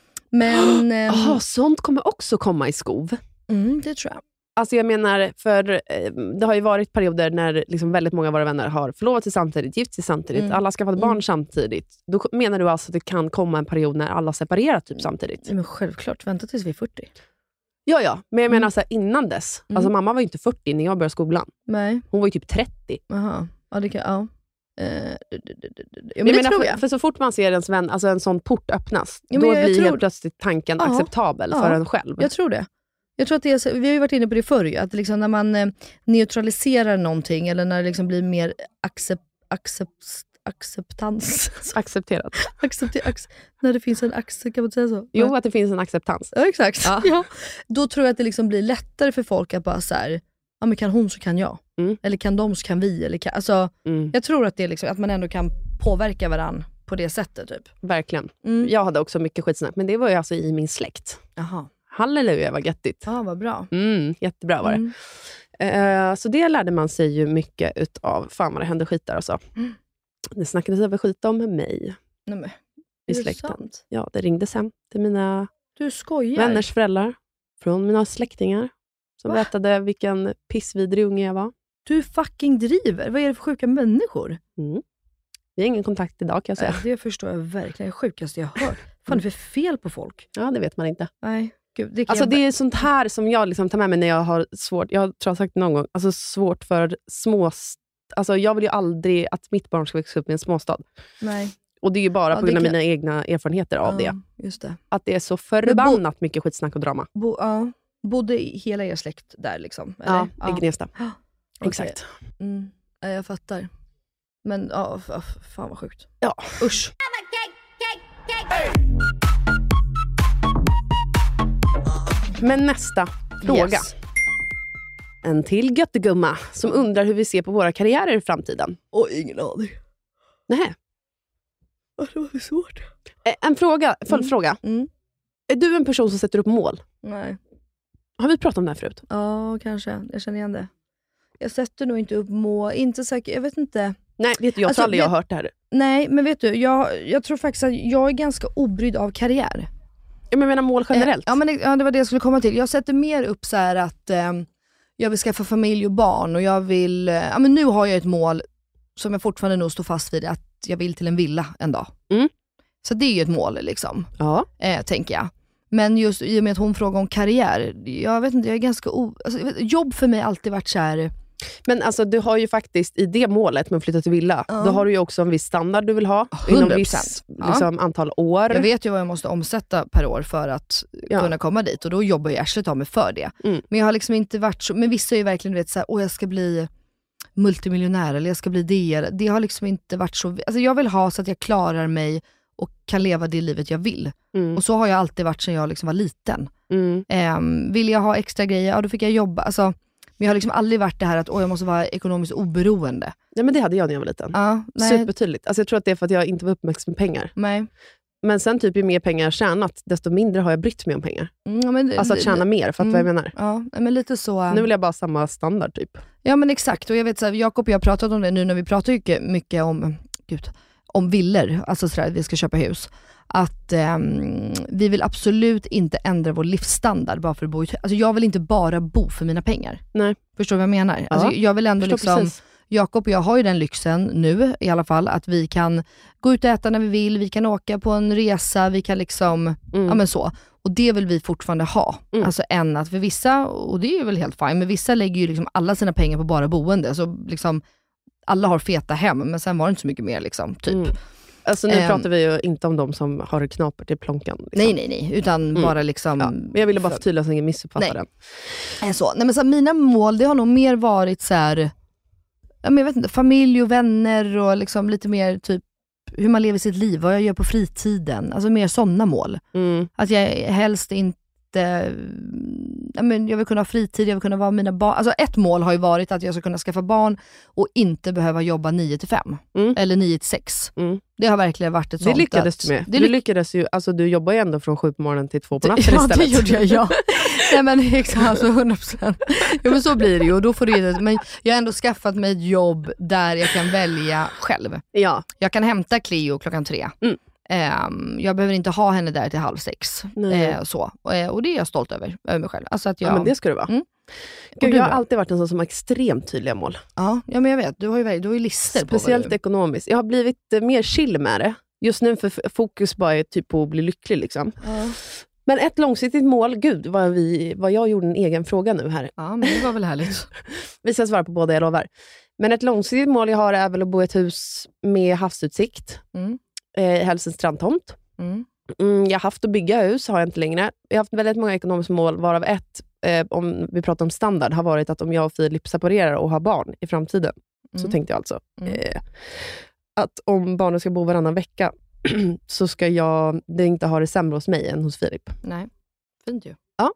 Men ehm, Jaha, sånt kommer också komma i skov. mm, det tror jag. Alltså jag menar, för eh, det har ju varit perioder när liksom väldigt många av våra vänner har förlovat sig samtidigt, gift sig samtidigt, Mm. alla har skaffat barn Mm. samtidigt. Då k- menar du alltså att det kan komma en period när alla separerar typ samtidigt? Ja, men självklart, vänta tills vi är fyrtio. Ja, ja. Men jag menar Mm. så här, innan dess. Mm. Alltså mamma var ju inte fyrtio när jag började skolan. Nej, Hon var ju typ trettio. jaha. Ja, det kan, ja. Eh, d- d- d- d- d- ja, Jag men det menar, tror för, jag. för så fort man ser ens vän, alltså en sån port öppnas, Ja, men då jag blir tror- helt plötsligt tanken Ja. acceptabel Ja. för en själv. Jag tror det. Jag tror att det är, så- vi har ju varit inne på det förr ju, att liksom när man eh, neutraliserar någonting eller när det liksom blir mer accept, accept, acceptans. Accepterat. Accepte, ac, när det finns en accept, kan man säga så? Jo, att det finns en acceptans. Ja, exakt. Ja. Ja. Då tror jag att det liksom blir lättare för folk att bara så här, ja men kan hon så kan jag. Mm. Eller kan de så kan vi. Eller kan, alltså, Mm. jag tror att det är liksom, att man ändå kan påverka varann på det sättet typ. Verkligen. Mm. Jag hade också mycket skitsnack, men det var ju alltså i min släkt. Jaha. Halleluja, vad göttigt. Ja, vad bra. Mm, jättebra var det. Mm. Eh, så det lärde man sig ju mycket utav. Fan vad det hände skit där och så. Mm. Det snackades över skit om mig Nej, men, i är det släkten. sant? Ja, det ringdes hem till mina Du skojar. vänners föräldrar. Från mina släktingar. Som Va? berättade vilken pissvidrig unge jag var. Du fucking driver. Vad är det för sjuka människor? Mm. Vi har ingen kontakt idag kan jag säga. Nej, det förstår jag verkligen. Det sjukaste jag har hört. Fan, det är för fel på folk. Ja, det vet man inte. Nej, gud. Det kan Alltså jag det är sånt här som jag liksom tar med mig när jag har svårt, jag tror jag har sagt det någon gång, alltså svårt för små, alltså jag vill ju aldrig att mitt barn ska växa upp i en småstad. Nej. Och det är ju bara Ja, på det grund av kan- mina egna erfarenheter av Ja, det. just det. Att det är så förbannat mycket skitsnack och drama. Bo, ja. Bodde i hela er släkt där liksom? Eller? Ja, i Gnesta. Okej. Exakt. Mm. Ja, jag fattar. Men ja, f- f- fan vad sjukt. Ja. Usch. Men nästa fråga. Yes. En till göttegumma som undrar hur vi ser på våra karriärer i framtiden. Och ingen aning. Nej. Det var för svårt. Eh, En fråga, följdfråga. Mm. Är du en person som sätter upp mål? Nej. Har vi pratat om det här förut? Ja, kanske. Jag känner igen det. Jag sätter nog inte upp mål. Inte säkert. Jag vet inte. Nej, vet du, jag Alltså, tror aldrig jag vet- har hört det här. Nej, men vet du. Jag, jag tror faktiskt att jag är ganska obrydd av karriär. Jag menar mål generellt. Eh, Ja, men det, ja, det var det jag skulle komma till. Jag sätter mer upp så här att eh, jag vill skaffa familj och barn. Och jag vill... Eh, ja, men nu har jag ett mål som jag fortfarande nog står fast vid. Att jag vill till en villa en dag. Mm. Så det är ju ett mål liksom. Ja. Eh, tänker jag. Men just i och med att hon frågar om karriär. Jag vet inte, jag är ganska... O, alltså, jag vet, jobb för mig har alltid varit så här. Men alltså du har ju faktiskt i det målet med att flytta till villa, Ja. då har du ju också en viss standard du vill ha. hundra Inom procent. viss Ja. liksom, antal år. Jag vet ju vad jag måste omsätta per år för att Ja. kunna komma dit. Och då jobbar jag arslet av mig för det. Mm. Men jag har liksom inte varit så... Men vissa är ju verkligen vet, så här, åh jag ska bli multimiljonär eller jag ska bli det. Det har liksom inte varit så... Alltså jag vill ha så att jag klarar mig och kan leva det livet jag vill. Mm. Och så har jag alltid varit sedan jag liksom var liten. Mm. Um, vill jag ha extra grejer, ja då fick jag jobba. Alltså, men jag har liksom aldrig varit det här att åh, jag måste vara ekonomiskt oberoende. Ja, men det hade jag när jag var liten. Ja, supertydligt. Alltså jag tror att det är för att jag inte var uppmärksam med pengar. Nej. Men sen typ ju mer pengar jag tjänat, desto mindre har jag brytt mig om pengar. Mm, men, alltså att tjäna mer, för att mm, vad jag menar. Ja, men lite så... Nu vill jag bara samma standard typ. Ja men exakt, och jag vet så här, Jakob och jag har pratat om det nu när vi pratar mycket, mycket om, gud, om villor, alltså sådär vi ska köpa hus. Att um, vi vill absolut inte ändra vår livsstandard bara för att bo i... Alltså jag vill inte bara bo för mina pengar. Nej. Förstår du vad jag menar? Ja. Alltså jag vill ändå Förstår liksom... Precis. Jakob och jag har ju den lyxen nu i alla fall att vi kan gå ut och äta när vi vill, vi kan åka på en resa, vi kan liksom, mm. ja men så. Och det vill vi fortfarande ha. Mm. Alltså än att för vissa, och det är ju väl helt fint, men vissa lägger ju liksom alla sina pengar på bara boende. Så liksom, alla har feta hem, men sen var det inte så mycket mer liksom, typ. Mm. Alltså nu um, pratar vi ju inte om de som har knapert i plånkan. Liksom. Nej, nej, nej. Utan mm. bara liksom... Ja, men jag ville bara förtydliga så att ingen missuppfattar den. Nej. Så. Nej, men så mina mål, det har nog mer varit så här... Ja, men jag vet inte, familj och vänner och liksom lite mer typ hur man lever sitt liv, vad jag gör på fritiden. Alltså mer sådana mål. Mm. Att jag helst inte... Ja, men jag vill kunna ha fritid, jag vill kunna vara mina barn. Alltså ett mål har ju varit att jag ska kunna skaffa barn och inte behöva jobba nio till fem. Mm. Eller nio till sex. Mm. Det har verkligen varit ett det sånt. Lyckades att, du med. Det du lyckades ju, alltså du jobbar ju ändå från sju på morgonen till två på natten ja, istället. Ja, det gjorde jag, ja. Nej men exakt, alltså hundra procent. Ja men så blir det ju och då får det, men jag har ändå skaffat mig ett jobb där jag kan välja själv. Ja. Jag kan hämta Cleo klockan tre. Mm. Um, jag behöver inte ha henne där till halv sex. Uh, så. Uh, och det är jag stolt över, över mig själv. Alltså att jag, ja men det ska du vara. Mm. Gud, jag har alltid varit en sån som har extremt tydliga mål. Ja, ja men jag vet, du har ju, du har ju lister på speciellt du... ekonomiskt. Jag har blivit uh, mer chill med det. Just nu för fokus bara är typ på att bli lycklig liksom. Ja. Men ett långsiktigt mål, gud vad, vi, vad jag gjorde en egen fråga nu här. Ja, men det var väl härligt. Vi ska svara på båda, jag lovar. Men ett långsiktigt mål jag har är väl att bo i ett hus med havsutsikt. Mm. Eh, helst en strandtomt. Mm. Mm, jag har haft att bygga hus, har jag inte längre. Jag har haft väldigt många ekonomiska mål, varav ett, eh, om vi pratar om standard, har varit att om jag och Filip separerar och har barn i framtiden. Mm. Så tänkte jag alltså. Mm. Eh, att om barnen ska bo varannan vecka så ska jag det inte ha det sämre hos mig än hos Filip. Nej, fint ju. Ja.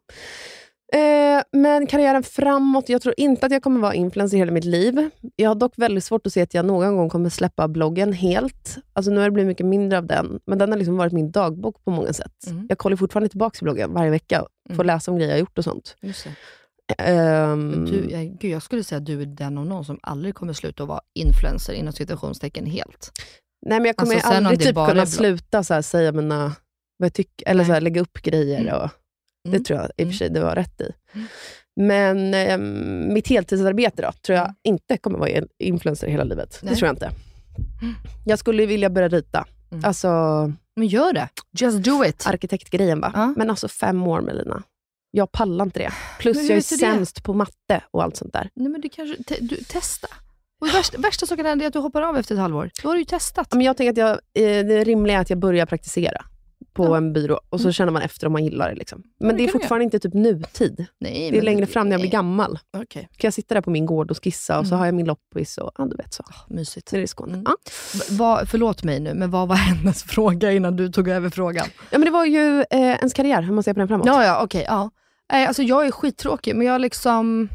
Eh, men karriären framåt, jag tror inte att jag kommer vara influencer hela mitt liv. Jag har dock väldigt svårt att se att jag någon gång kommer släppa bloggen helt. Alltså nu har det blivit mycket mindre av den. Men den har liksom varit min dagbok på många sätt. Mm. Jag kollar fortfarande tillbaka till bloggen varje vecka. Får mm. läsa om grejer jag gjort och sånt. Just det. Um, du, jag, gud, jag skulle säga att du är den av någon som aldrig kommer sluta att vara influencer inom situationstecken helt. Nej, men jag kommer alltså, aldrig typ kunna blogg. sluta så här, säga mina, vad jag tycker, eller så här, lägga upp grejer. Mm. Och, det tror jag i och för sig det var rätt i. Mm. Men eh, mitt heltidsarbete då, tror jag mm. inte kommer vara influencer hela livet. Nej. Det tror jag inte. Mm. Jag skulle vilja börja rita. Mm. Alltså, men gör det. Just do it. Arkitektgrejen va. Uh. Men alltså fem år Melina. Jag pallar inte det. Plus jag är sämst det? på matte och allt sånt där. Nej men du kanske, te, du, testa. Och värsta, värsta saken är att du hoppar av efter ett halvår. Då har du ju testat. Men jag tänker att jag, eh, det är rimligt att jag börjar praktisera på ja. en byrå. Och så mm. känner man efter om man gillar det. Liksom. Men ja, det, det är fortfarande inte typ nutid. Nej, det är längre det, fram när jag blir gammal. Okay. Kan jag sitta där på min gård och skissa och mm. så har jag min loppis och ja, du vet så. Oh, mysigt. Det är i Skåne. Mm. Ja. Va, förlåt mig nu, men vad var hennes fråga innan du tog över frågan? Ja, men det var ju eh, ens karriär, hur man ser på den framåt. Ja, ja, okej. Okay, ja. Eh, alltså jag är skittråkig, men jag liksom...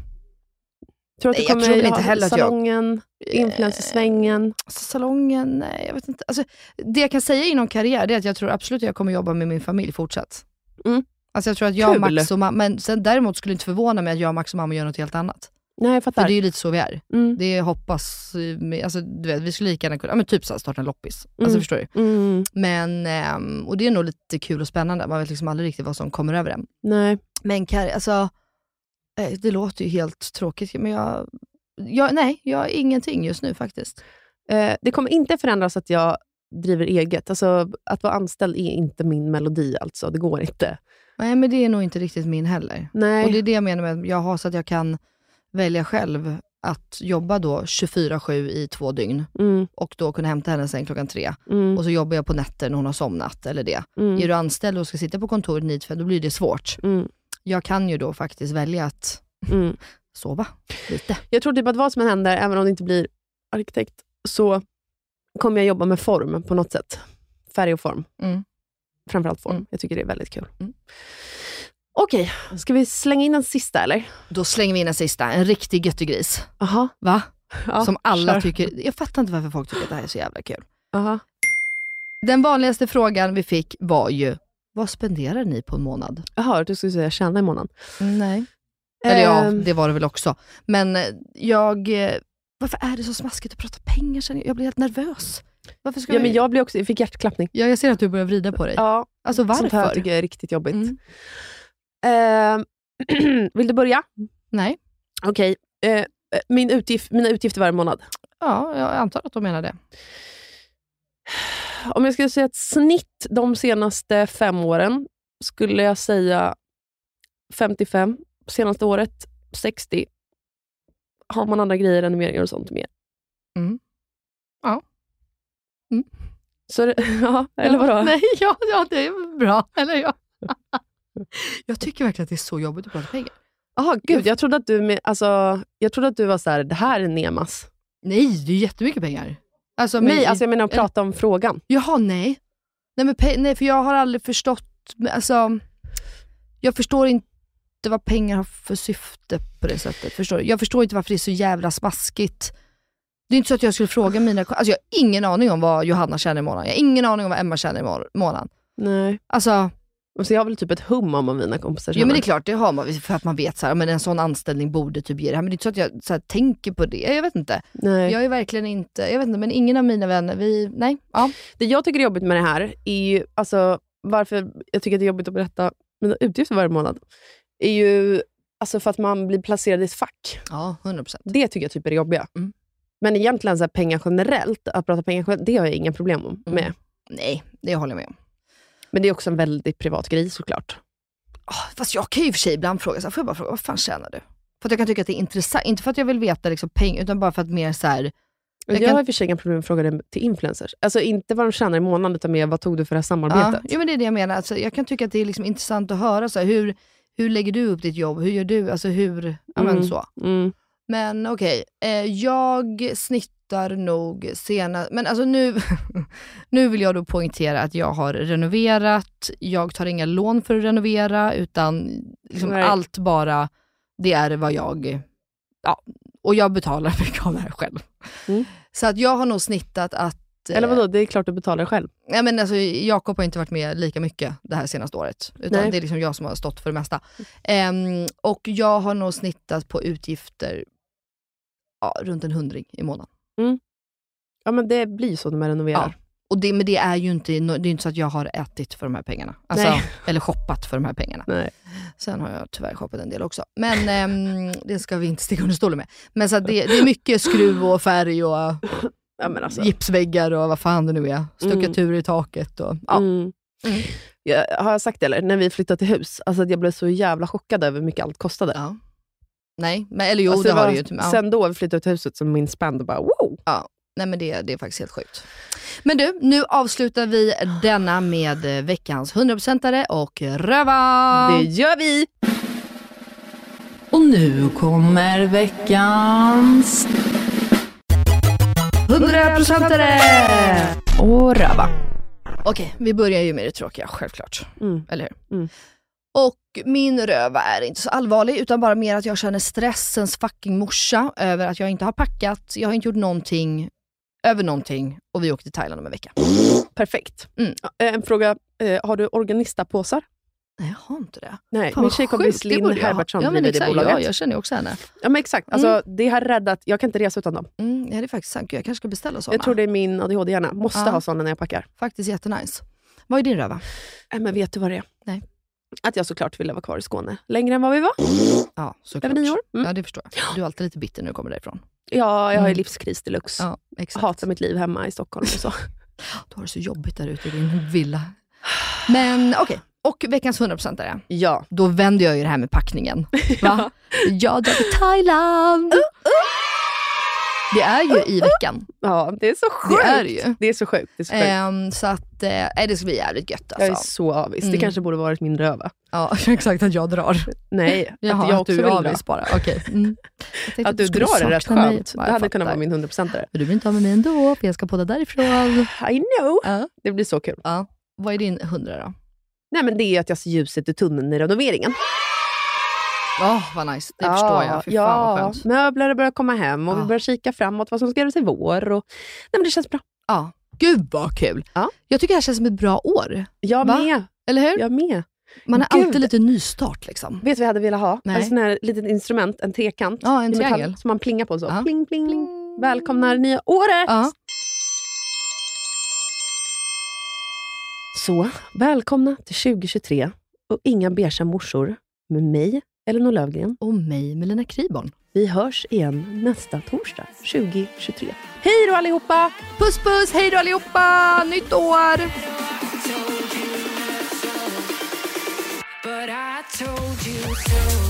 Tror att du kommer jag tror inte heller salongen, jag... influencersvängen? Salongen, nej, jag vet inte. Alltså, det jag kan säga inom karriär är att jag tror absolut att jag kommer jobba med min familj fortsatt. Mm. Alltså jag tror att jag, Max och mamma, men sen däremot skulle det inte förvåna mig att jag, Max och mamma gör något helt annat. Nej, jag fattar. För det är ju lite så vi är. Mm. Det hoppas, alltså du vet, vi skulle lika gärna kunna, ja men typ så här, starta en loppis. Mm. Alltså förstår du? Mm. Men, äm, och det är nog lite kul och spännande. Man vet liksom aldrig riktigt vad som kommer över en. Nej. Men karriär, alltså... Det låter ju helt tråkigt, men jag, jag, nej, jag har ingenting just nu faktiskt. Eh, det kommer inte förändras att jag driver eget. Alltså, att vara anställd är inte min melodi, alltså. Det går inte. Nej, men det är nog inte riktigt min heller. Nej. Och det är det jag menar med att jag har så att jag kan välja själv att jobba då tjugofyra sju i två dygn. Mm. Och då kunna hämta henne sen klockan tre. Mm. Och så jobbar jag på nätter när hon har somnat, eller det. Mm. Är du anställd och ska sitta på kontoret nio till fem, då blir det svårt. Mm. Jag kan ju då faktiskt välja att, mm. sova lite. Jag tror typ att vad som än händer, även om det inte blir arkitekt, så kommer jag jobba med form på något sätt. Färg och form. Mm. Framförallt form. Mm. Jag tycker det är väldigt kul. Mm. Okej, ska vi slänga in en sista eller? Då slänger vi in en sista. En riktig göttegris. Aha. Va? Ja, som alla kör. tycker. Jag fattar inte varför folk tycker att det här är så jävla kul. Aha. Den vanligaste frågan vi fick var ju, vad spenderar ni på en månad? Jaha, du skulle säga tjäna i månaden. Nej. Eller ja, Ehm. det var det väl också. Men jag... Varför är det så smaskigt att prata pengar? Känner jag? Jag blir helt nervös. Varför ska Ja, men jag, blir också, jag fick hjärtklappning. Ja, jag ser att du börjar vrida på dig. Ja, Alltså varför? sånt här tycker jag är riktigt jobbigt. Mm. Ehm, vill du börja? Nej. Okej. Eh, min utgift, mina utgifter varje månad. Ja, jag antar att de menar det. Om jag skulle säga ett snitt de senaste fem åren skulle jag säga femtiofem. Senaste året sextio. Har man andra grejer, renoveringar och sånt mer. Mm. Ja. Mm. Så det, ja, eller vadå? Nej, ja, ja, det är bra. Eller ja. Jag tycker verkligen att det är så jobbigt att prata pengar. Jaha, gud, jag trodde att du med, alltså, jag trodde att du var så här, det här är Nemas. Nej, det är jättemycket pengar. Alltså, men, Nej, alltså jag menar att prata om frågan. Jaha, nej. Nej, men pe- nej, för jag har aldrig förstått, alltså, jag förstår inte vad pengar har för syfte på det sättet. Förstår du? Jag förstår inte varför det är så jävla smaskigt. Det är inte så att jag skulle fråga mina, alltså jag har ingen aning om vad Johanna tjänar i månaden. Jag har ingen aning om vad Emma tjänar i mor- månaden. Nej. Alltså, och så jag har väl typ ett hum om vad mina kompisar tjänar. ja, men det är klart, det har man för att man vet så här, men en sån anställning borde typ ge det här. Men det är inte så att jag så här, tänker på det. Jag vet inte. Nej. Jag är verkligen inte, jag vet inte, men ingen av mina vänner, vi, nej. Ja. Det jag tycker är jobbigt med det här är ju, alltså varför jag tycker att det är jobbigt att berätta mina utgifter varje månad är ju, alltså för att man blir placerad i ett fack. Ja, hundra procent. Det tycker jag typ är det jobbiga. Mm. Men egentligen så här, pengar generellt, att prata pengar generellt, det har jag inga problem med. Mm. Nej, det håller jag med om. Men det är också en väldigt privat grej såklart. Oh, fast jag kan ju för sig ibland fråga, så här, får jag bara fråga, vad fan tjänar du? För att jag kan tycka att det är intressant, inte för att jag vill veta liksom pengar, utan bara för att mer så här. Jag, Jag jag kan... har i och för sig inga problem med att fråga det till influencers. Alltså inte vad de tjänar i månaden, utan mer vad tog du för det här samarbetet? Ja, ja, men det är det jag menar. Alltså, jag kan tycka att det är liksom intressant att höra så här, hur, hur lägger du upp ditt jobb? Hur gör du? Alltså hur, ja Mm. men så. Mm. Men okej, okay. eh, jag snittar nog senast, men alltså nu, nu vill jag då poängtera att jag har renoverat, jag tar inga lån för att renovera, utan liksom allt bara, det är vad jag, ja, och jag betalar mycket av det här själv. Mm. Så att jag har nog snittat att... Eller vadå, det är klart du betalar själv. Ja, men alltså, Jakob har inte varit med lika mycket det här senaste året. Utan Nej. det är liksom jag som har stått för det mesta. Um, och jag har nog snittat på utgifter ja, runt en hundring i månaden. Mm. Ja, men det blir så när man renoverar. Ja. Och det, men det är ju inte, det är inte så att jag har ätit för de här pengarna. Alltså, eller shoppat för de här pengarna. Nej. Sen har jag tyvärr shoppat en del också. Men um, det ska vi inte sticka under stolen med. Men så att det, det är mycket skruv och färg och... Ja, men alltså. Gipsväggar och vad fan det nu är. Stuckatur mm. i taket. Och, ja. mm. Mm. Jag, har jag sagt det eller? När vi flyttade till hus. Alltså att jag blev så jävla chockad över hur mycket allt kostade. Ja. Nej, men, eller jo, alltså, det, det har var, du ju. Ja. Sen då vi flyttade till huset som min spand bara wow. Ja. Nej, men det, det är faktiskt helt sjukt. Men du, nu avslutar vi denna med veckans hundraprocentare och röva. Det gör vi! Och nu kommer veckans hundraprocentare och röva. Okej, vi börjar ju med det tråkiga, självklart. Mm. Eller hur? Mm. Och min röva är inte så allvarlig, utan bara mer att jag känner stressens fucking morsa över att jag inte har packat, jag har inte gjort någonting över någonting och vi åkte till Thailand om en vecka. Perfekt. Mm. En fråga, har du Organista-påsar? Nej, jag har inte det. Nej, fan, min tjejkompis Linn Herbertsson ja, men driver det bolaget. Ja, jag känner också henne. Ja, men exakt. Alltså, mm. det har räddat, jag kan inte resa utan dem. Mm, ja, det är faktiskt sant. Jag kanske ska beställa sådana. Jag tror det är min A D H D-hjärna. Måste ja. ha sådana när jag packar. Faktiskt jättenice. Vad är din röva? Äh, men vet du vad det är? Nej. Att jag såklart ville vara kvar i Skåne. Längre än vad vi var. Ja, såklart. Över nio år. Mm. Ja, det förstår jag. Du är alltid lite bitter när du kommer därifrån. Ja, jag har ju mm. livskris deluxe. Ja, exakt. Hatar mitt liv hemma i Stockholm och så. Du har det så jobbigt där ute i din villa. Men okej. Okay. Och veckans hundraprocentare. Ja. Då vänder jag ju det här med packningen. Va? Jag drar till Thailand. Uh, uh. Det är ju i veckan. Ja, det är så sjukt. Det är det ju. Det är så sjukt. Det är så sjukt. Um, så att, eh, det ska bli jävligt gött alltså. Jag är så avis. Mm. Det kanske borde varit min röva. Ja, exakt, att jag drar. Nej, Jaha, att jag att också du vill är avis dra. bara. Okay. Mm. Att, att du drar är rätt skönt. Det hade kunnat vara min hundraprocentare. Du vill inte ha med mig ändå, för jag ska podda därifrån. I know. Ja. Det blir så kul. Ja. Vad är din hundra då? Nej, men det är att jag ser ljuset i tunneln i renoveringen. Åh, oh, vad nice. Det ja, förstår jag. Fy ja, fan vad skönt. Möbler börjar komma hem och ja. vi börjar kika framåt vad som ska göras i vår. Och... Nej, men det känns bra. Ja. Gud vad kul. Ja. Jag tycker det här känns som ett bra år. Jag Va? med. Eller hur? Jag med. Man har Gud. alltid lite nystart liksom. Vet du vad jag hade velat ha? Nej. En sån här litet instrument, en trekant. Ja, en triangel. Metall, som man plingar på så. Ja. Pling, pling, pling. Välkomnar nya året! Ja. Så, välkomna till tjugo tjugotre och inga beiga morsor med mig, Elinor Löfgren. Och mig, Melina Kriborn. Vi hörs igen nästa torsdag, tjugo tjugotre. Hej då allihopa! Puss puss, hej då allihopa! Nytt år! But I told you so.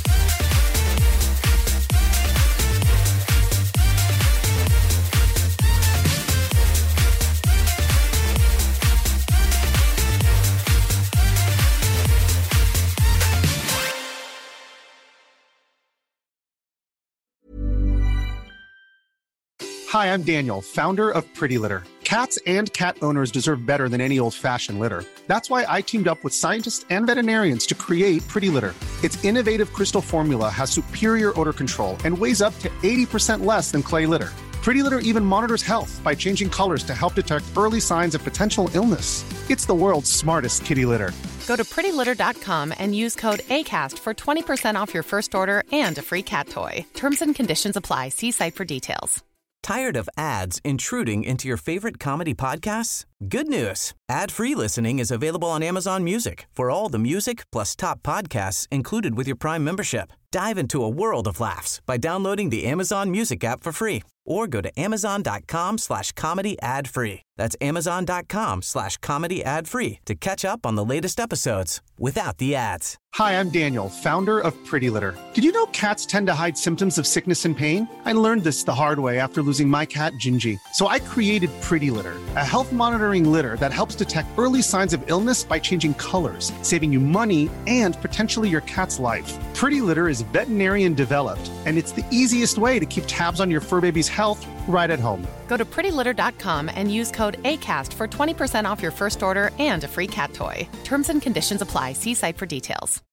Hi, I'm Daniel, founder of Pretty Litter. Cats and cat owners deserve better than any old-fashioned litter. That's why I teamed up with scientists and veterinarians to create Pretty Litter. Its innovative crystal formula has superior odor control and weighs up to eighty percent less than clay litter. Pretty Litter even monitors health by changing colors to help detect early signs of potential illness. It's the world's smartest kitty litter. Go to pretty litter dot com and use code ACAST for twenty percent off your first order and a free cat toy. Terms and conditions apply. See site for details. Tired of ads intruding into your favorite comedy podcasts? Good news. Ad-free listening is available on Amazon Music for all the music plus top podcasts included with your Prime membership. Dive into a world of laughs by downloading the Amazon Music app for free or go to amazon.com slash comedy ad free. That's amazon.com slash comedy ad free to catch up on the latest episodes without the ads. Hi, I'm Daniel, founder of Pretty Litter. Did you know cats tend to hide symptoms of sickness and pain? I learned this the hard way after losing my cat, Gingy. So I created Pretty Litter, a health monitoring litter that helps detect early signs of illness by changing colors, saving you money and potentially your cat's life. Pretty Litter is veterinarian developed, and it's the easiest way to keep tabs on your fur baby's health right at home. Go to pretty litter dot com and use code ACAST for twenty percent off your first order and a free cat toy. Terms and conditions apply. See site for details.